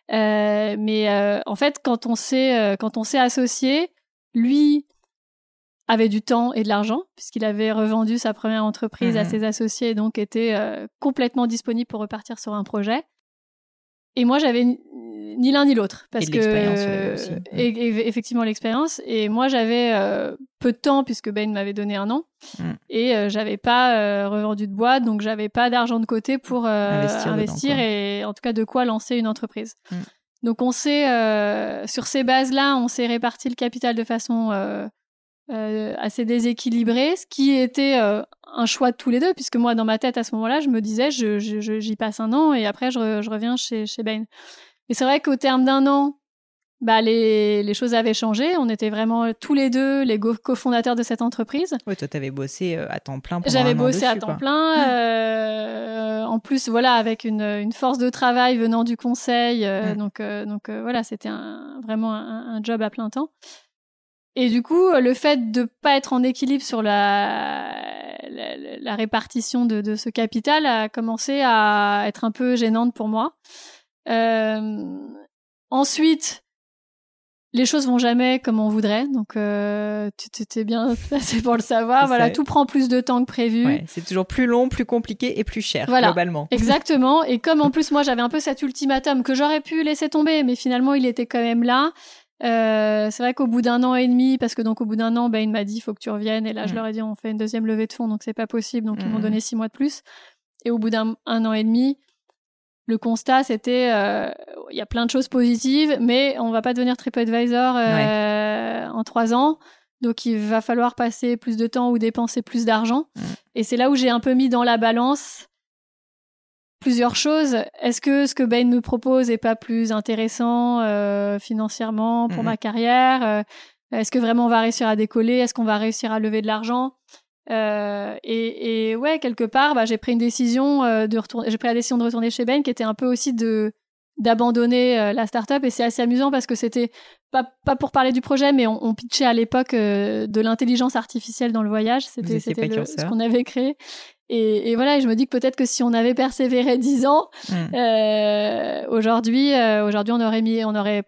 Mais en fait, quand on s'est associé, lui avait du temps et de l'argent puisqu'il avait revendu sa première entreprise à ses associés et donc était complètement disponible pour repartir sur un projet. Et moi, j'avais ni l'un ni l'autre parce que aussi. Et effectivement l'expérience. Et moi, j'avais peu de temps puisque Bain m'avait donné 1 an et j'avais pas revendu de boîte, donc j'avais pas d'argent de côté pour investir et en tout cas de quoi lancer une entreprise. Donc on s'est sur ces bases-là, on s'est réparti le capital de façon assez déséquilibrée, ce qui était un choix de tous les deux, puisque moi dans ma tête à ce moment-là, je me disais j'y passe 1 an et après je reviens chez Bain. Et c'est vrai qu'au terme d'1 an, les choses avaient changé. On était vraiment tous les deux les cofondateurs de cette entreprise. Oui, toi, tu avais bossé à temps plein pendant J'avais 1 an bossé dessus, à temps plein. En plus, voilà, avec une force de travail venant du conseil. Donc voilà, c'était vraiment un job à plein temps. Et du coup, le fait de pas être en équilibre sur la répartition de ce capital a commencé à être un peu gênante pour moi. Ensuite, les choses vont jamais comme on voudrait, donc tu t'es bien placé pour le savoir. Voilà, tout prend plus de temps que prévu. Ouais, c'est toujours plus long, plus compliqué et plus cher, globalement. Exactement. Et comme en plus moi j'avais un peu cet ultimatum que j'aurais pu laisser tomber, mais finalement il était quand même là. C'est vrai qu'au bout d'1 an et demi, parce que donc au bout d'1 an, il m'a dit il faut que tu reviennes. Et là je leur ai dit on fait une deuxième levée de fonds, donc c'est pas possible. Donc ils m'ont donné 6 mois de plus. Et au bout d'un an et demi, le constat, c'était il y a plein de choses positives, mais on va pas devenir TripAdvisor en 3 ans. Donc, il va falloir passer plus de temps ou dépenser plus d'argent. Et c'est là où j'ai un peu mis dans la balance plusieurs choses. Est-ce que ce que Bain me propose est pas plus intéressant financièrement pour ma carrière Est-ce que vraiment on va réussir à décoller Est-ce qu'on va réussir à lever de l'argent et ouais, quelque part, j'ai pris une décision j'ai pris la décision de retourner chez Bain, qui était un peu aussi d'abandonner la startup. Et c'est assez amusant parce que c'était pas pour parler du projet, mais on pitchait à l'époque de l'intelligence artificielle dans le voyage. C'était ce qu'on avait créé. Et voilà, je me dis que peut-être que si on avait persévéré 10 ans, aujourd'hui, on aurait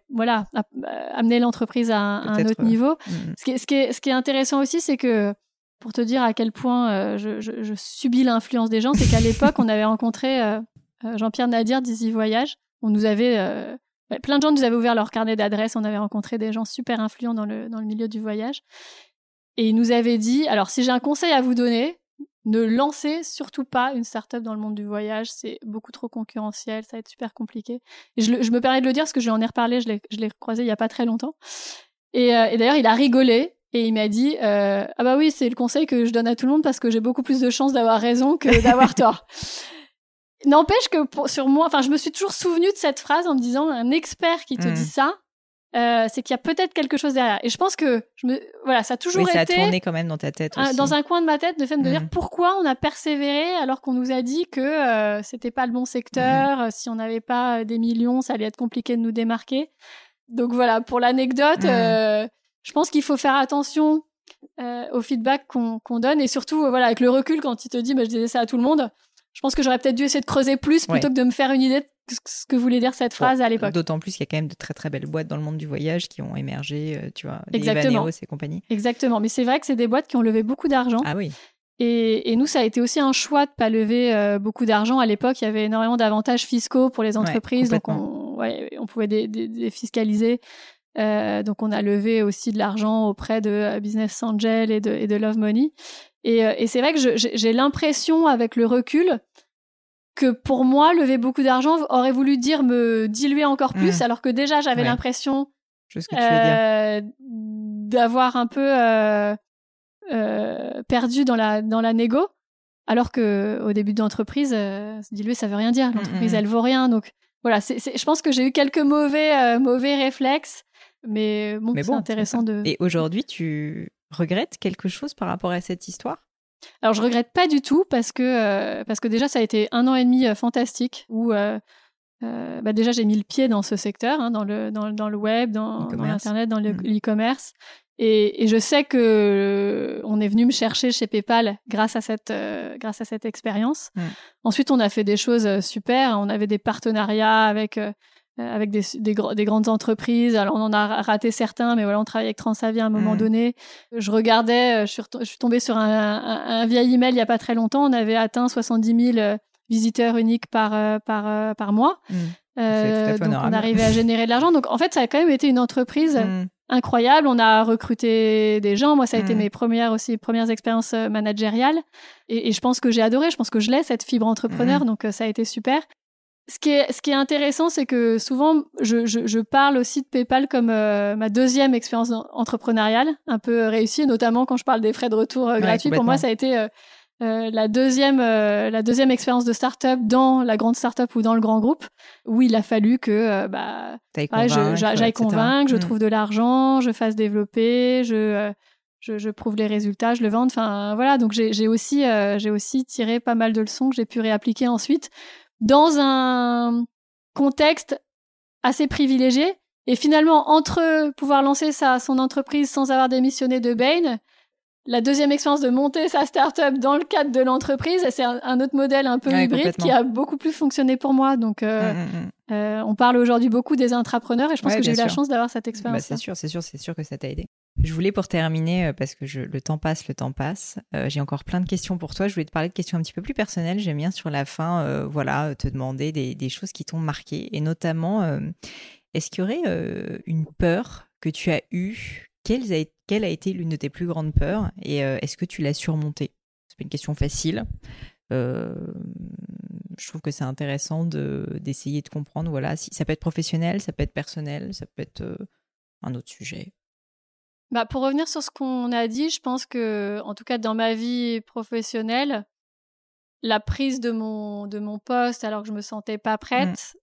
amené l'entreprise à un autre niveau. Ce qui est intéressant aussi, c'est que pour te dire à quel point je subis l'influence des gens, c'est qu'à l'époque, on avait rencontré Jean-Pierre Nadir d'Easy Voyage. On nous avait plein de gens nous avaient ouvert leur carnet d'adresses. On avait rencontré des gens super influents dans le milieu du voyage. Et il nous avait dit, alors si j'ai un conseil à vous donner, ne lancez surtout pas une start-up dans le monde du voyage, c'est beaucoup trop concurrentiel, ça va être super compliqué. Et je me permets de le dire parce que je lui en ai reparlé, je l'ai croisé il y a pas très longtemps. Et d'ailleurs, il a rigolé et il m'a dit ah bah oui, c'est le conseil que je donne à tout le monde parce que j'ai beaucoup plus de chances d'avoir raison que d'avoir tort. N'empêche que sur moi, je me suis toujours souvenue de cette phrase en me disant un expert qui te dit ça, c'est qu'il y a peut-être quelque chose derrière. Et je pense que ça a toujours été. Ça a tourné quand même dans ta tête aussi. Dans un coin de ma tête, de fait de me dire pourquoi on a persévéré alors qu'on nous a dit que c'était pas le bon secteur, si on n'avait pas des millions, ça allait être compliqué de nous démarquer. Donc voilà, pour l'anecdote, je pense qu'il faut faire attention au feedback qu'on donne et surtout avec le recul quand il te dit je disais ça à tout le monde. Je pense que j'aurais peut-être dû essayer de creuser plus plutôt que de me faire une idée de ce que voulait dire cette phrase à l'époque. D'autant plus qu'il y a quand même de très très belles boîtes dans le monde du voyage qui ont émergé, tu vois, des Exactement. Evaneos et compagnie. Exactement, mais c'est vrai que c'est des boîtes qui ont levé beaucoup d'argent. Ah oui. Et nous, ça a été aussi un choix de pas lever beaucoup d'argent. À l'époque, il y avait énormément d'avantages fiscaux pour les entreprises, donc on pouvait défiscaliser. Donc on a levé aussi de l'argent auprès de Business Angel et de Love Money. Et c'est vrai que j'ai l'impression, avec le recul, que pour moi, lever beaucoup d'argent aurait voulu dire me diluer encore plus, alors que déjà, j'avais l'impression d'avoir un peu perdu dans la négo, alors que au début d'entreprise, se diluer, ça veut rien dire. L'entreprise, elle vaut rien. Donc voilà, je pense que j'ai eu quelques mauvais réflexes, mais bon, c'est intéressant de... Et aujourd'hui, tu regrettes quelque chose par rapport à cette histoire ? Alors, je regrette pas du tout parce que déjà, ça a été 1 an et demi fantastique où déjà, j'ai mis le pied dans ce secteur, dans le web, dans l'Internet, dans l'e-commerce. Et je sais que on est venu me chercher chez PayPal grâce à cette expérience. Ensuite, on a fait des choses super. On avait des partenariats avec des grandes entreprises. Alors, on en a raté certains, mais voilà, on travaillait avec Transavia à un moment donné. Je regardais, je suis tombée sur un vieil email il y a pas très longtemps. On avait atteint 70 000 visiteurs uniques par mois. Donc, on arrivait à générer de l'argent. Donc, en fait, ça a quand même été une entreprise incroyable. On a recruté des gens. Moi, ça a été mes premières expériences managériales. Et je pense que j'ai adoré. Je pense que je l'ai, cette fibre entrepreneur. Donc, ça a été super. Ce qui est intéressant, c'est que souvent, je parle aussi de PayPal comme ma deuxième expérience entrepreneuriale, un peu réussie, notamment quand je parle des frais de retour gratuits. Pour moi, ça a été la deuxième expérience de start-up dans la grande start-up ou dans le grand groupe, où il a fallu que j'aille convaincre, je trouve de l'argent, je fasse développer, je prouve les résultats, je le vende. Enfin voilà, donc j'ai aussi tiré pas mal de leçons que j'ai pu réappliquer ensuite dans un contexte assez privilégié. Et finalement, entre pouvoir lancer son entreprise sans avoir démissionné de Bain, la deuxième expérience de monter sa start-up dans le cadre de l'entreprise, c'est un autre modèle un peu hybride qui a beaucoup plus fonctionné pour moi. Donc, on parle aujourd'hui beaucoup des intrapreneurs et je pense que j'ai eu la chance d'avoir cette expérience. C'est sûr que ça t'a aidé. Je voulais, pour terminer, parce que le temps passe, j'ai encore plein de questions pour toi. Je voulais te parler de questions un petit peu plus personnelles. J'aime bien sur la fin, te demander des choses qui t'ont marqué. Et notamment, est-ce qu'il y aurait une peur que tu as eue? Quelle a été l'une de tes plus grandes peurs et est-ce que tu l'as surmontée? C'est pas une question facile, Je trouve que c'est intéressant d'essayer de comprendre, voilà, si ça peut être professionnel, ça peut être personnel, ça peut être un autre sujet. Pour revenir sur ce qu'on a dit, je pense que, en tout cas dans ma vie professionnelle, la prise de mon poste alors que je me sentais pas prête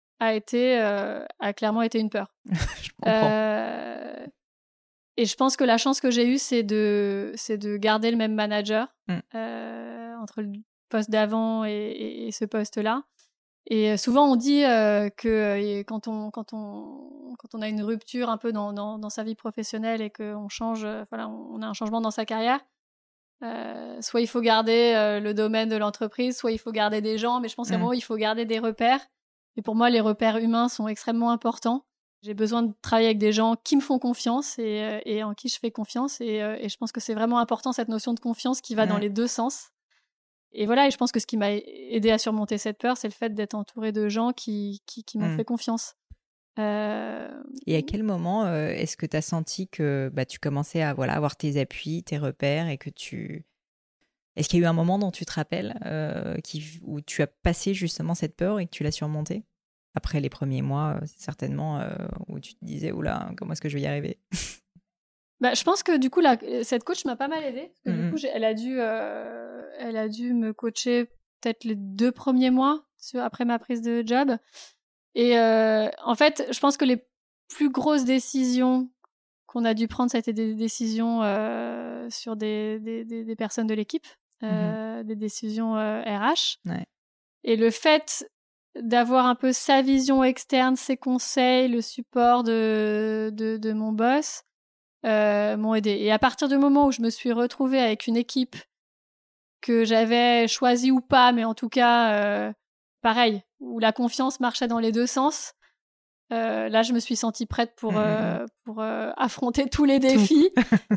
a clairement été une peur. Je comprends. Et je pense que la chance que j'ai eue, c'est de garder le même manager entre le poste d'avant et ce poste-là. Et souvent, on dit que quand on a une rupture un peu dans sa vie professionnelle et qu'on change, on a un changement dans sa carrière, soit il faut garder le domaine de l'entreprise, soit il faut garder des gens, mais je pense qu'à un moment, il faut garder des repères. Et pour moi, les repères humains sont extrêmement importants. J'ai besoin de travailler avec des gens qui me font confiance et en qui je fais confiance. Et je pense que c'est vraiment important, cette notion de confiance qui va dans les deux sens. Et voilà, et je pense que ce qui m'a aidé à surmonter cette peur, c'est le fait d'être entourée de gens qui m'ont fait confiance. Et à quel moment est-ce que tu as senti que tu commençais à avoir tes appuis, tes repères et que tu... Est-ce qu'il y a eu un moment dont tu te rappelles où tu as passé justement cette peur et que tu l'as surmontée? Après les premiers mois, certainement, où tu te disais, oula, comment est-ce que je vais y arriver? Je pense que du coup, cette coach m'a pas mal aidée. Parce que du coup, elle a dû me coacher peut-être les 2 premiers mois après ma prise de job. Et en fait, je pense que les plus grosses décisions qu'on a dû prendre, ça a été des décisions sur des personnes de l'équipe, des décisions RH. Ouais. Et le fait d'avoir un peu sa vision externe, ses conseils, le support de mon boss m'ont aidé. Et à partir du moment où je me suis retrouvée avec une équipe que j'avais choisie ou pas, mais en tout cas, pareil, où la confiance marchait dans les deux sens, là, je me suis sentie prête pour affronter tous les défis.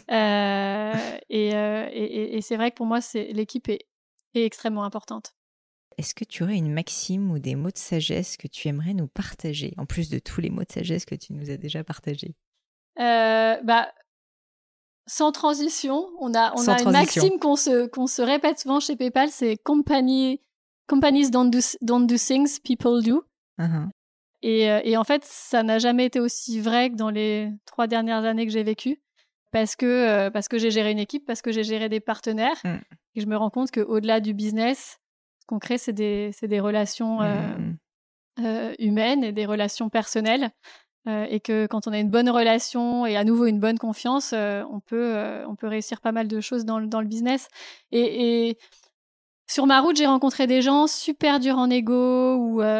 Et c'est vrai que pour moi, l'équipe est extrêmement importante. Est-ce que tu aurais une maxime ou des mots de sagesse que tu aimerais nous partager, en plus de tous les mots de sagesse que tu nous as déjà partagés? Sans transition, on a une maxime qu'on se répète souvent chez PayPal, c'est companies don't do things, people do. Uh-huh. Et en fait, ça n'a jamais été aussi vrai que dans les 3 dernières années que j'ai vécues, parce que j'ai géré une équipe, parce que j'ai géré des partenaires, et je me rends compte qu'au-delà du business, ce qu'on crée, c'est des relations humaines et des relations personnelles. Et que quand on a une bonne relation et à nouveau une bonne confiance, on peut réussir pas mal de choses dans le business. Et sur ma route, j'ai rencontré des gens super durs en égo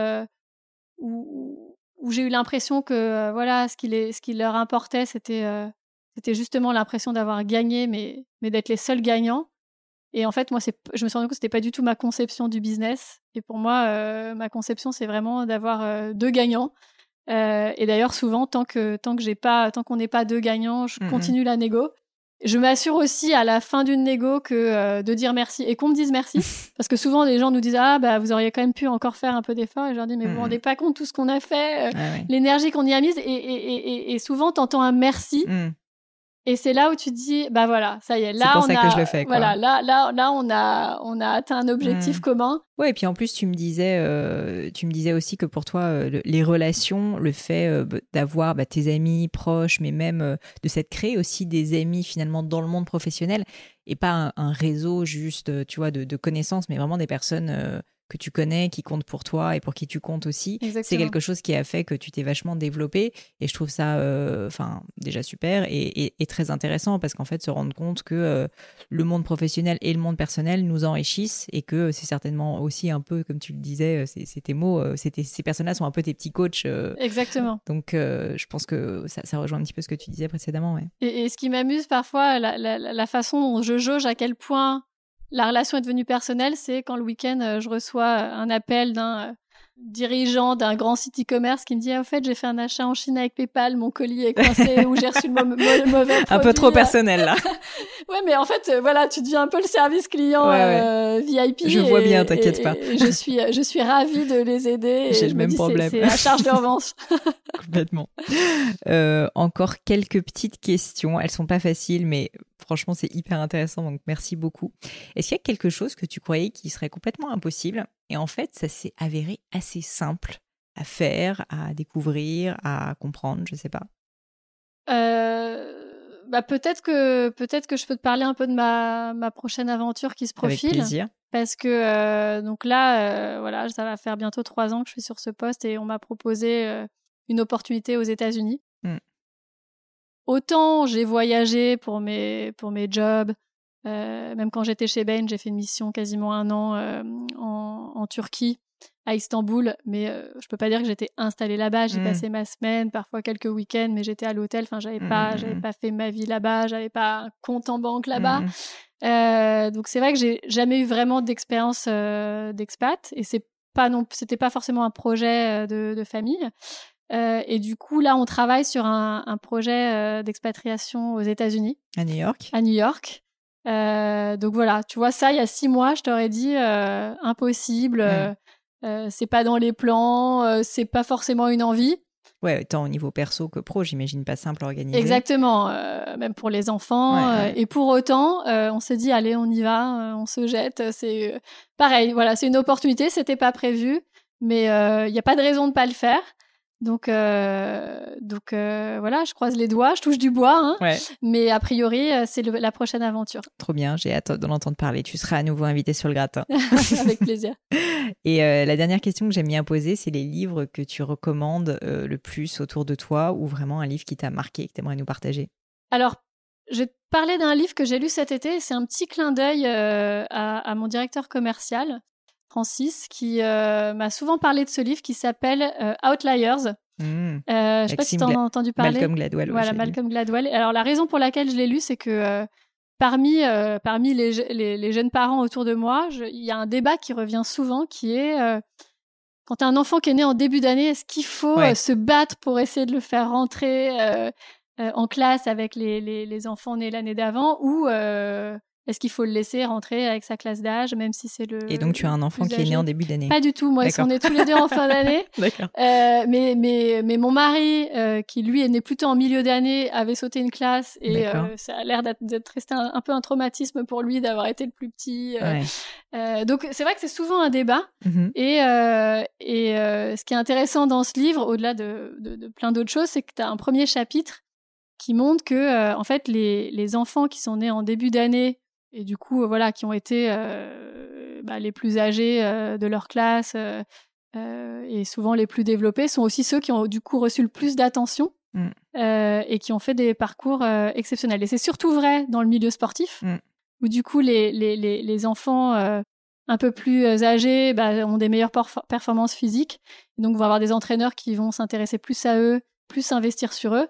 où j'ai eu l'impression que ce qui leur importait, c'était justement l'impression d'avoir gagné, mais d'être les seuls gagnants. Et en fait, moi, je me suis rendu compte que c'était pas du tout ma conception du business. Et pour moi, ma conception, c'est vraiment d'avoir 2 gagnants. Et d'ailleurs, souvent, tant qu'on n'est pas 2 gagnants, je continue la négo. Je m'assure aussi à la fin d'une négo de dire merci et qu'on me dise merci. Parce que souvent, les gens nous disent vous auriez quand même pu encore faire un peu d'effort. Et je leur dis, mais vous vous rendez pas compte tout ce qu'on a fait, l'énergie qu'on y a mise. Et souvent, t'entends un merci. Et c'est là où tu te dis, voilà, ça y est, là, c'est pour ça que je le fais, quoi. Voilà, là, on a atteint un objectif commun. Ouais, et puis en plus, tu me disais aussi que pour toi, les relations, le fait d'avoir tes amis proches, mais même de s'être créé aussi des amis finalement dans le monde professionnel, et pas un réseau juste, tu vois, de connaissances, mais vraiment des personnes que tu connais, qui comptent pour toi et pour qui tu comptes aussi. Exactement. C'est quelque chose qui a fait que tu t'es vachement développé, et je trouve ça déjà super et très intéressant, parce qu'en fait, se rendre compte que le monde professionnel et le monde personnel nous enrichissent, et que c'est certainement aussi un peu, comme tu le disais, c'est tes mots, ces personnes-là sont un peu tes petits coachs. Exactement. Donc, je pense que ça rejoint un petit peu ce que tu disais précédemment. Ouais. Et ce qui m'amuse parfois, la façon dont je jauge à quel point la relation est devenue personnelle, c'est quand le week-end, je reçois un appel d'un dirigeant d'un grand site e-commerce qui me dit, au fait, j'ai fait un achat en Chine avec PayPal, mon colis est coincé, ou j'ai reçu le mauvais produit. Un peu trop personnel, là. Ouais, mais en fait, tu deviens un peu le service client VIP. Je vois bien, t'inquiète pas. Et je suis ravie de les aider. J'ai le même problème. C'est la charge de revanche. Complètement. Encore quelques petites questions. Elles sont pas faciles, mais Franchement, c'est hyper intéressant, donc merci beaucoup. Est-ce qu'il y a quelque chose que tu croyais qui serait complètement impossible et en fait, ça s'est avéré assez simple à faire, à découvrir, à comprendre, je sais pas. Peut-être que je peux te parler un peu de ma prochaine aventure qui se profile. Avec plaisir. Parce que donc là, voilà, ça va faire bientôt 3 ans que je suis sur ce poste et on m'a proposé une opportunité aux États-Unis. Autant j'ai voyagé pour mes jobs, même quand j'étais chez Bain, j'ai fait une mission quasiment 1 an en Turquie, à Istanbul, mais je peux pas dire que j'étais installée là-bas. J'y passais ma semaine, parfois quelques week-ends, mais j'étais à l'hôtel. Enfin, j'avais pas fait ma vie là-bas, j'avais pas un compte en banque là-bas. Donc c'est vrai que j'ai jamais eu vraiment d'expérience d'expat, et c'était pas forcément un projet de famille. Et du coup, là, on travaille sur un projet d'expatriation aux États-Unis. À New York. À New York. Donc voilà, tu vois, ça, il y a 6 mois, je t'aurais dit impossible. C'est pas dans les plans, c'est pas forcément une envie. Ouais, tant au niveau perso que pro, j'imagine pas simple à organiser. Exactement, même pour les enfants. Et pour autant, on s'est dit, allez, on y va, on se jette. C'est pareil, voilà, c'est une opportunité, c'était pas prévu, mais il y a pas de raison de pas le faire. Donc voilà, je croise les doigts, je touche du bois, hein, mais a priori, c'est la prochaine aventure. Trop bien, j'ai hâte d'en entendre parler. Tu seras à nouveau invité sur le gratin. Avec plaisir. Et la dernière question que j'aime bien poser, c'est les livres que tu recommandes le plus autour de toi, ou vraiment un livre qui t'a marqué et que tu aimerais nous partager. Alors, je vais te parler d'un livre que j'ai lu cet été. C'est un petit clin d'œil à mon directeur commercial, Francis, qui m'a souvent parlé de ce livre qui s'appelle Outliers. Je sais pas si tu en as entendu parler. Malcolm Gladwell. Voilà, Malcolm Gladwell. Alors, la raison pour laquelle je l'ai lu, c'est que parmi les jeunes parents autour de moi, il y a un débat qui revient souvent qui est quand tu as un enfant qui est né en début d'année, est-ce qu'il faut se battre pour essayer de le faire rentrer en classe avec les enfants nés l'année d'avant, ou est-ce qu'il faut le laisser rentrer avec sa classe d'âge, même si c'est le... Et donc, tu as un enfant qui est né en début d'année? Pas du tout. Moi, on est tous les deux en fin d'année. D'accord. Mais mon mari, qui lui est né plutôt en milieu d'année, avait sauté une classe, et ça a l'air d'être resté un peu un traumatisme pour lui d'avoir été le plus petit. Donc, c'est vrai que c'est souvent un débat. Et ce qui est intéressant dans ce livre, au-delà de plein d'autres choses, c'est que tu as un premier chapitre qui montre que, en fait, les enfants qui sont nés en début d'année, et du coup, voilà, qui ont été les plus âgés de leur classe et souvent les plus développés, sont aussi ceux qui ont du coup reçu le plus d'attention et qui ont fait des parcours exceptionnels. Et c'est surtout vrai dans le milieu sportif, où du coup, les enfants un peu plus âgés ont des meilleures performances physiques. Et donc, vont avoir des entraîneurs qui vont s'intéresser plus à eux, plus investir sur eux.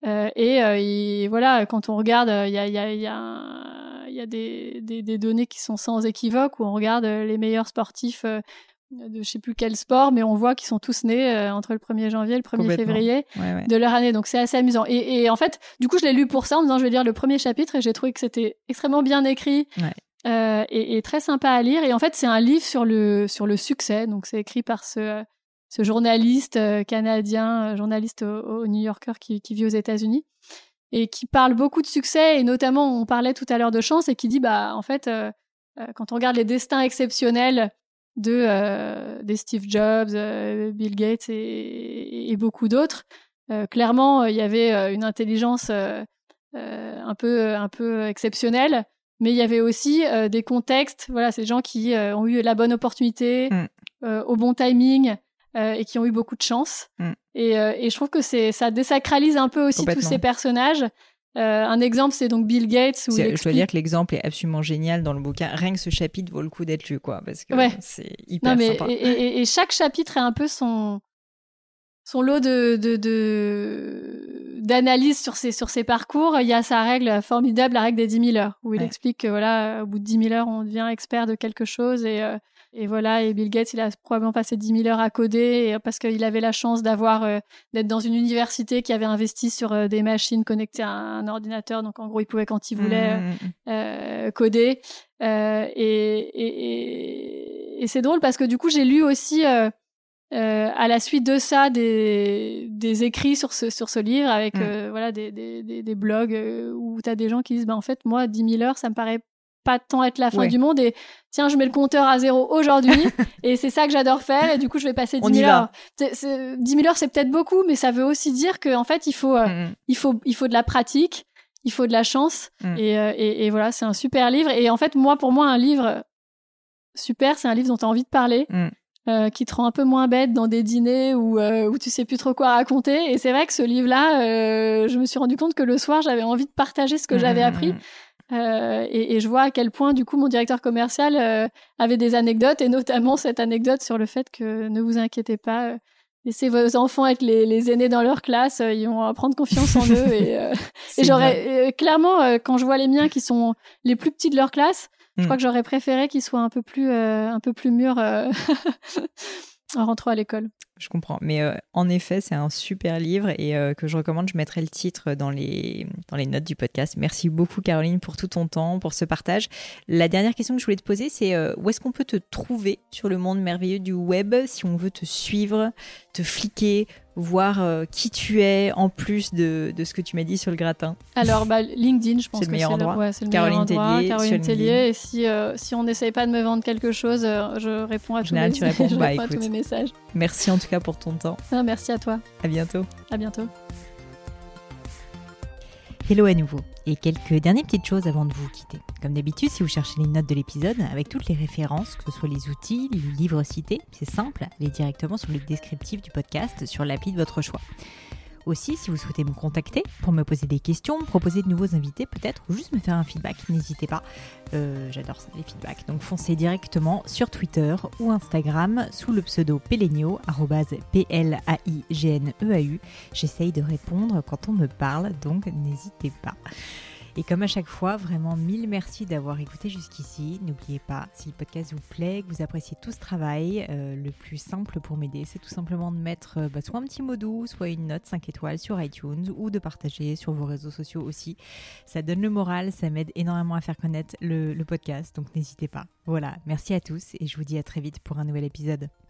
Et voilà, quand on regarde, il y a des données qui sont sans équivoque, où on regarde les meilleurs sportifs de je sais plus quel sport, mais on voit qu'ils sont tous nés entre le 1er janvier et le 1er février de leur année. Donc c'est assez amusant. Et en fait, du coup, je l'ai lu pour ça, en me disant je vais lire le premier chapitre, et j'ai trouvé que c'était extrêmement bien écrit et très sympa à lire. Et en fait, c'est un livre sur le succès. Donc c'est écrit par ce journaliste canadien, journaliste au New Yorker qui vit aux États-Unis, et qui parle beaucoup de succès, et notamment, on parlait tout à l'heure de chance, et qui dit, en fait, quand on regarde les destins exceptionnels des Steve Jobs, Bill Gates et beaucoup d'autres, clairement, il y avait une intelligence un peu exceptionnelle, mais il y avait aussi des contextes, voilà, ces gens qui ont eu la bonne opportunité au bon timing, et qui ont eu beaucoup de chance. Et je trouve que ça désacralise un peu aussi tous ces personnages. Un exemple, c'est donc Bill Gates. Je dois dire que l'exemple est absolument génial dans le bouquin. Rien que ce chapitre vaut le coup d'être lu, quoi, parce que c'est hyper sympa. Et chaque chapitre est un peu son lot d'analyse sur ses parcours. Il y a sa règle formidable, la règle des 10 000 heures, où il explique que voilà, au bout de 10 000 heures, on devient expert de quelque chose, et voilà, et Bill Gates, il a probablement passé 10 000 heures à coder, parce qu'il avait la chance d'être dans une université qui avait investi sur des machines connectées à un ordinateur. Donc, en gros, il pouvait, quand il voulait, coder. Et c'est drôle parce que du coup, j'ai lu aussi à la suite de ça, des écrits sur ce livre avec voilà des blogs où t'as des gens qui disent en fait moi 10 000 heures ça me paraît pas tant être la fin du monde et tiens je mets le compteur à 0 aujourd'hui et c'est ça que j'adore faire et du coup je vais passer 10 000 heures. 10 000 heures c'est peut-être beaucoup mais ça veut aussi dire que en fait il faut de la pratique, il faut de la chance et voilà c'est un super livre et en fait pour moi un livre super c'est un livre dont t'as envie de parler. Qui te rend un peu moins bête dans des dîners où tu sais plus trop quoi raconter. Et c'est vrai que ce livre-là, je me suis rendu compte que le soir, j'avais envie de partager ce que j'avais appris. Et je vois à quel point, du coup, mon directeur commercial avait des anecdotes, et notamment cette anecdote sur le fait que ne vous inquiétez pas, laissez vos enfants être les aînés dans leur classe, ils vont prendre confiance en eux. Et j'aurais clairement, quand je vois les miens qui sont les plus petits de leur classe, je crois que j'aurais préféré qu'ils soient un peu plus mûrs en rentrant à l'école. Je comprends. Mais en effet, c'est un super livre et que je recommande. Je mettrai le titre dans les notes du podcast. Merci beaucoup, Caroline, pour tout ton temps, pour ce partage. La dernière question que je voulais te poser, c'est où est-ce qu'on peut te trouver sur le monde merveilleux du web si on veut te suivre, te fliquer, voir qui tu es en plus de ce que tu m'as dit sur le gratin? Alors, LinkedIn, je pense c'est le meilleur endroit. C'est le Caroline meilleur endroit. Tellier, Caroline Tellier. Et si on n'essaye pas de me vendre quelque chose, je réponds à tous mes messages. Merci en tout cas pour ton temps. Merci à toi. À bientôt. À bientôt. Hello à nouveau. Et quelques dernières petites choses avant de vous quitter. Comme d'habitude, si vous cherchez les notes de l'épisode, avec toutes les références, que ce soit les outils, les livres cités, c'est simple, allez directement sur le descriptif du podcast sur l'appli de votre choix. Aussi, si vous souhaitez me contacter pour me poser des questions, me proposer de nouveaux invités peut-être, ou juste me faire un feedback, n'hésitez pas. J'adore ça, les feedbacks. Donc foncez directement sur Twitter ou Instagram sous le pseudo Pelegneau, @PLAIGNEAU. J'essaye de répondre quand on me parle, donc n'hésitez pas. Et comme à chaque fois, vraiment mille merci d'avoir écouté jusqu'ici. N'oubliez pas, si le podcast vous plaît, que vous appréciez tout ce travail, le plus simple pour m'aider, c'est tout simplement de mettre soit un petit mot doux, soit une note 5 étoiles sur iTunes ou de partager sur vos réseaux sociaux aussi. Ça donne le moral, ça m'aide énormément à faire connaître le podcast, donc n'hésitez pas. Voilà, merci à tous et je vous dis à très vite pour un nouvel épisode.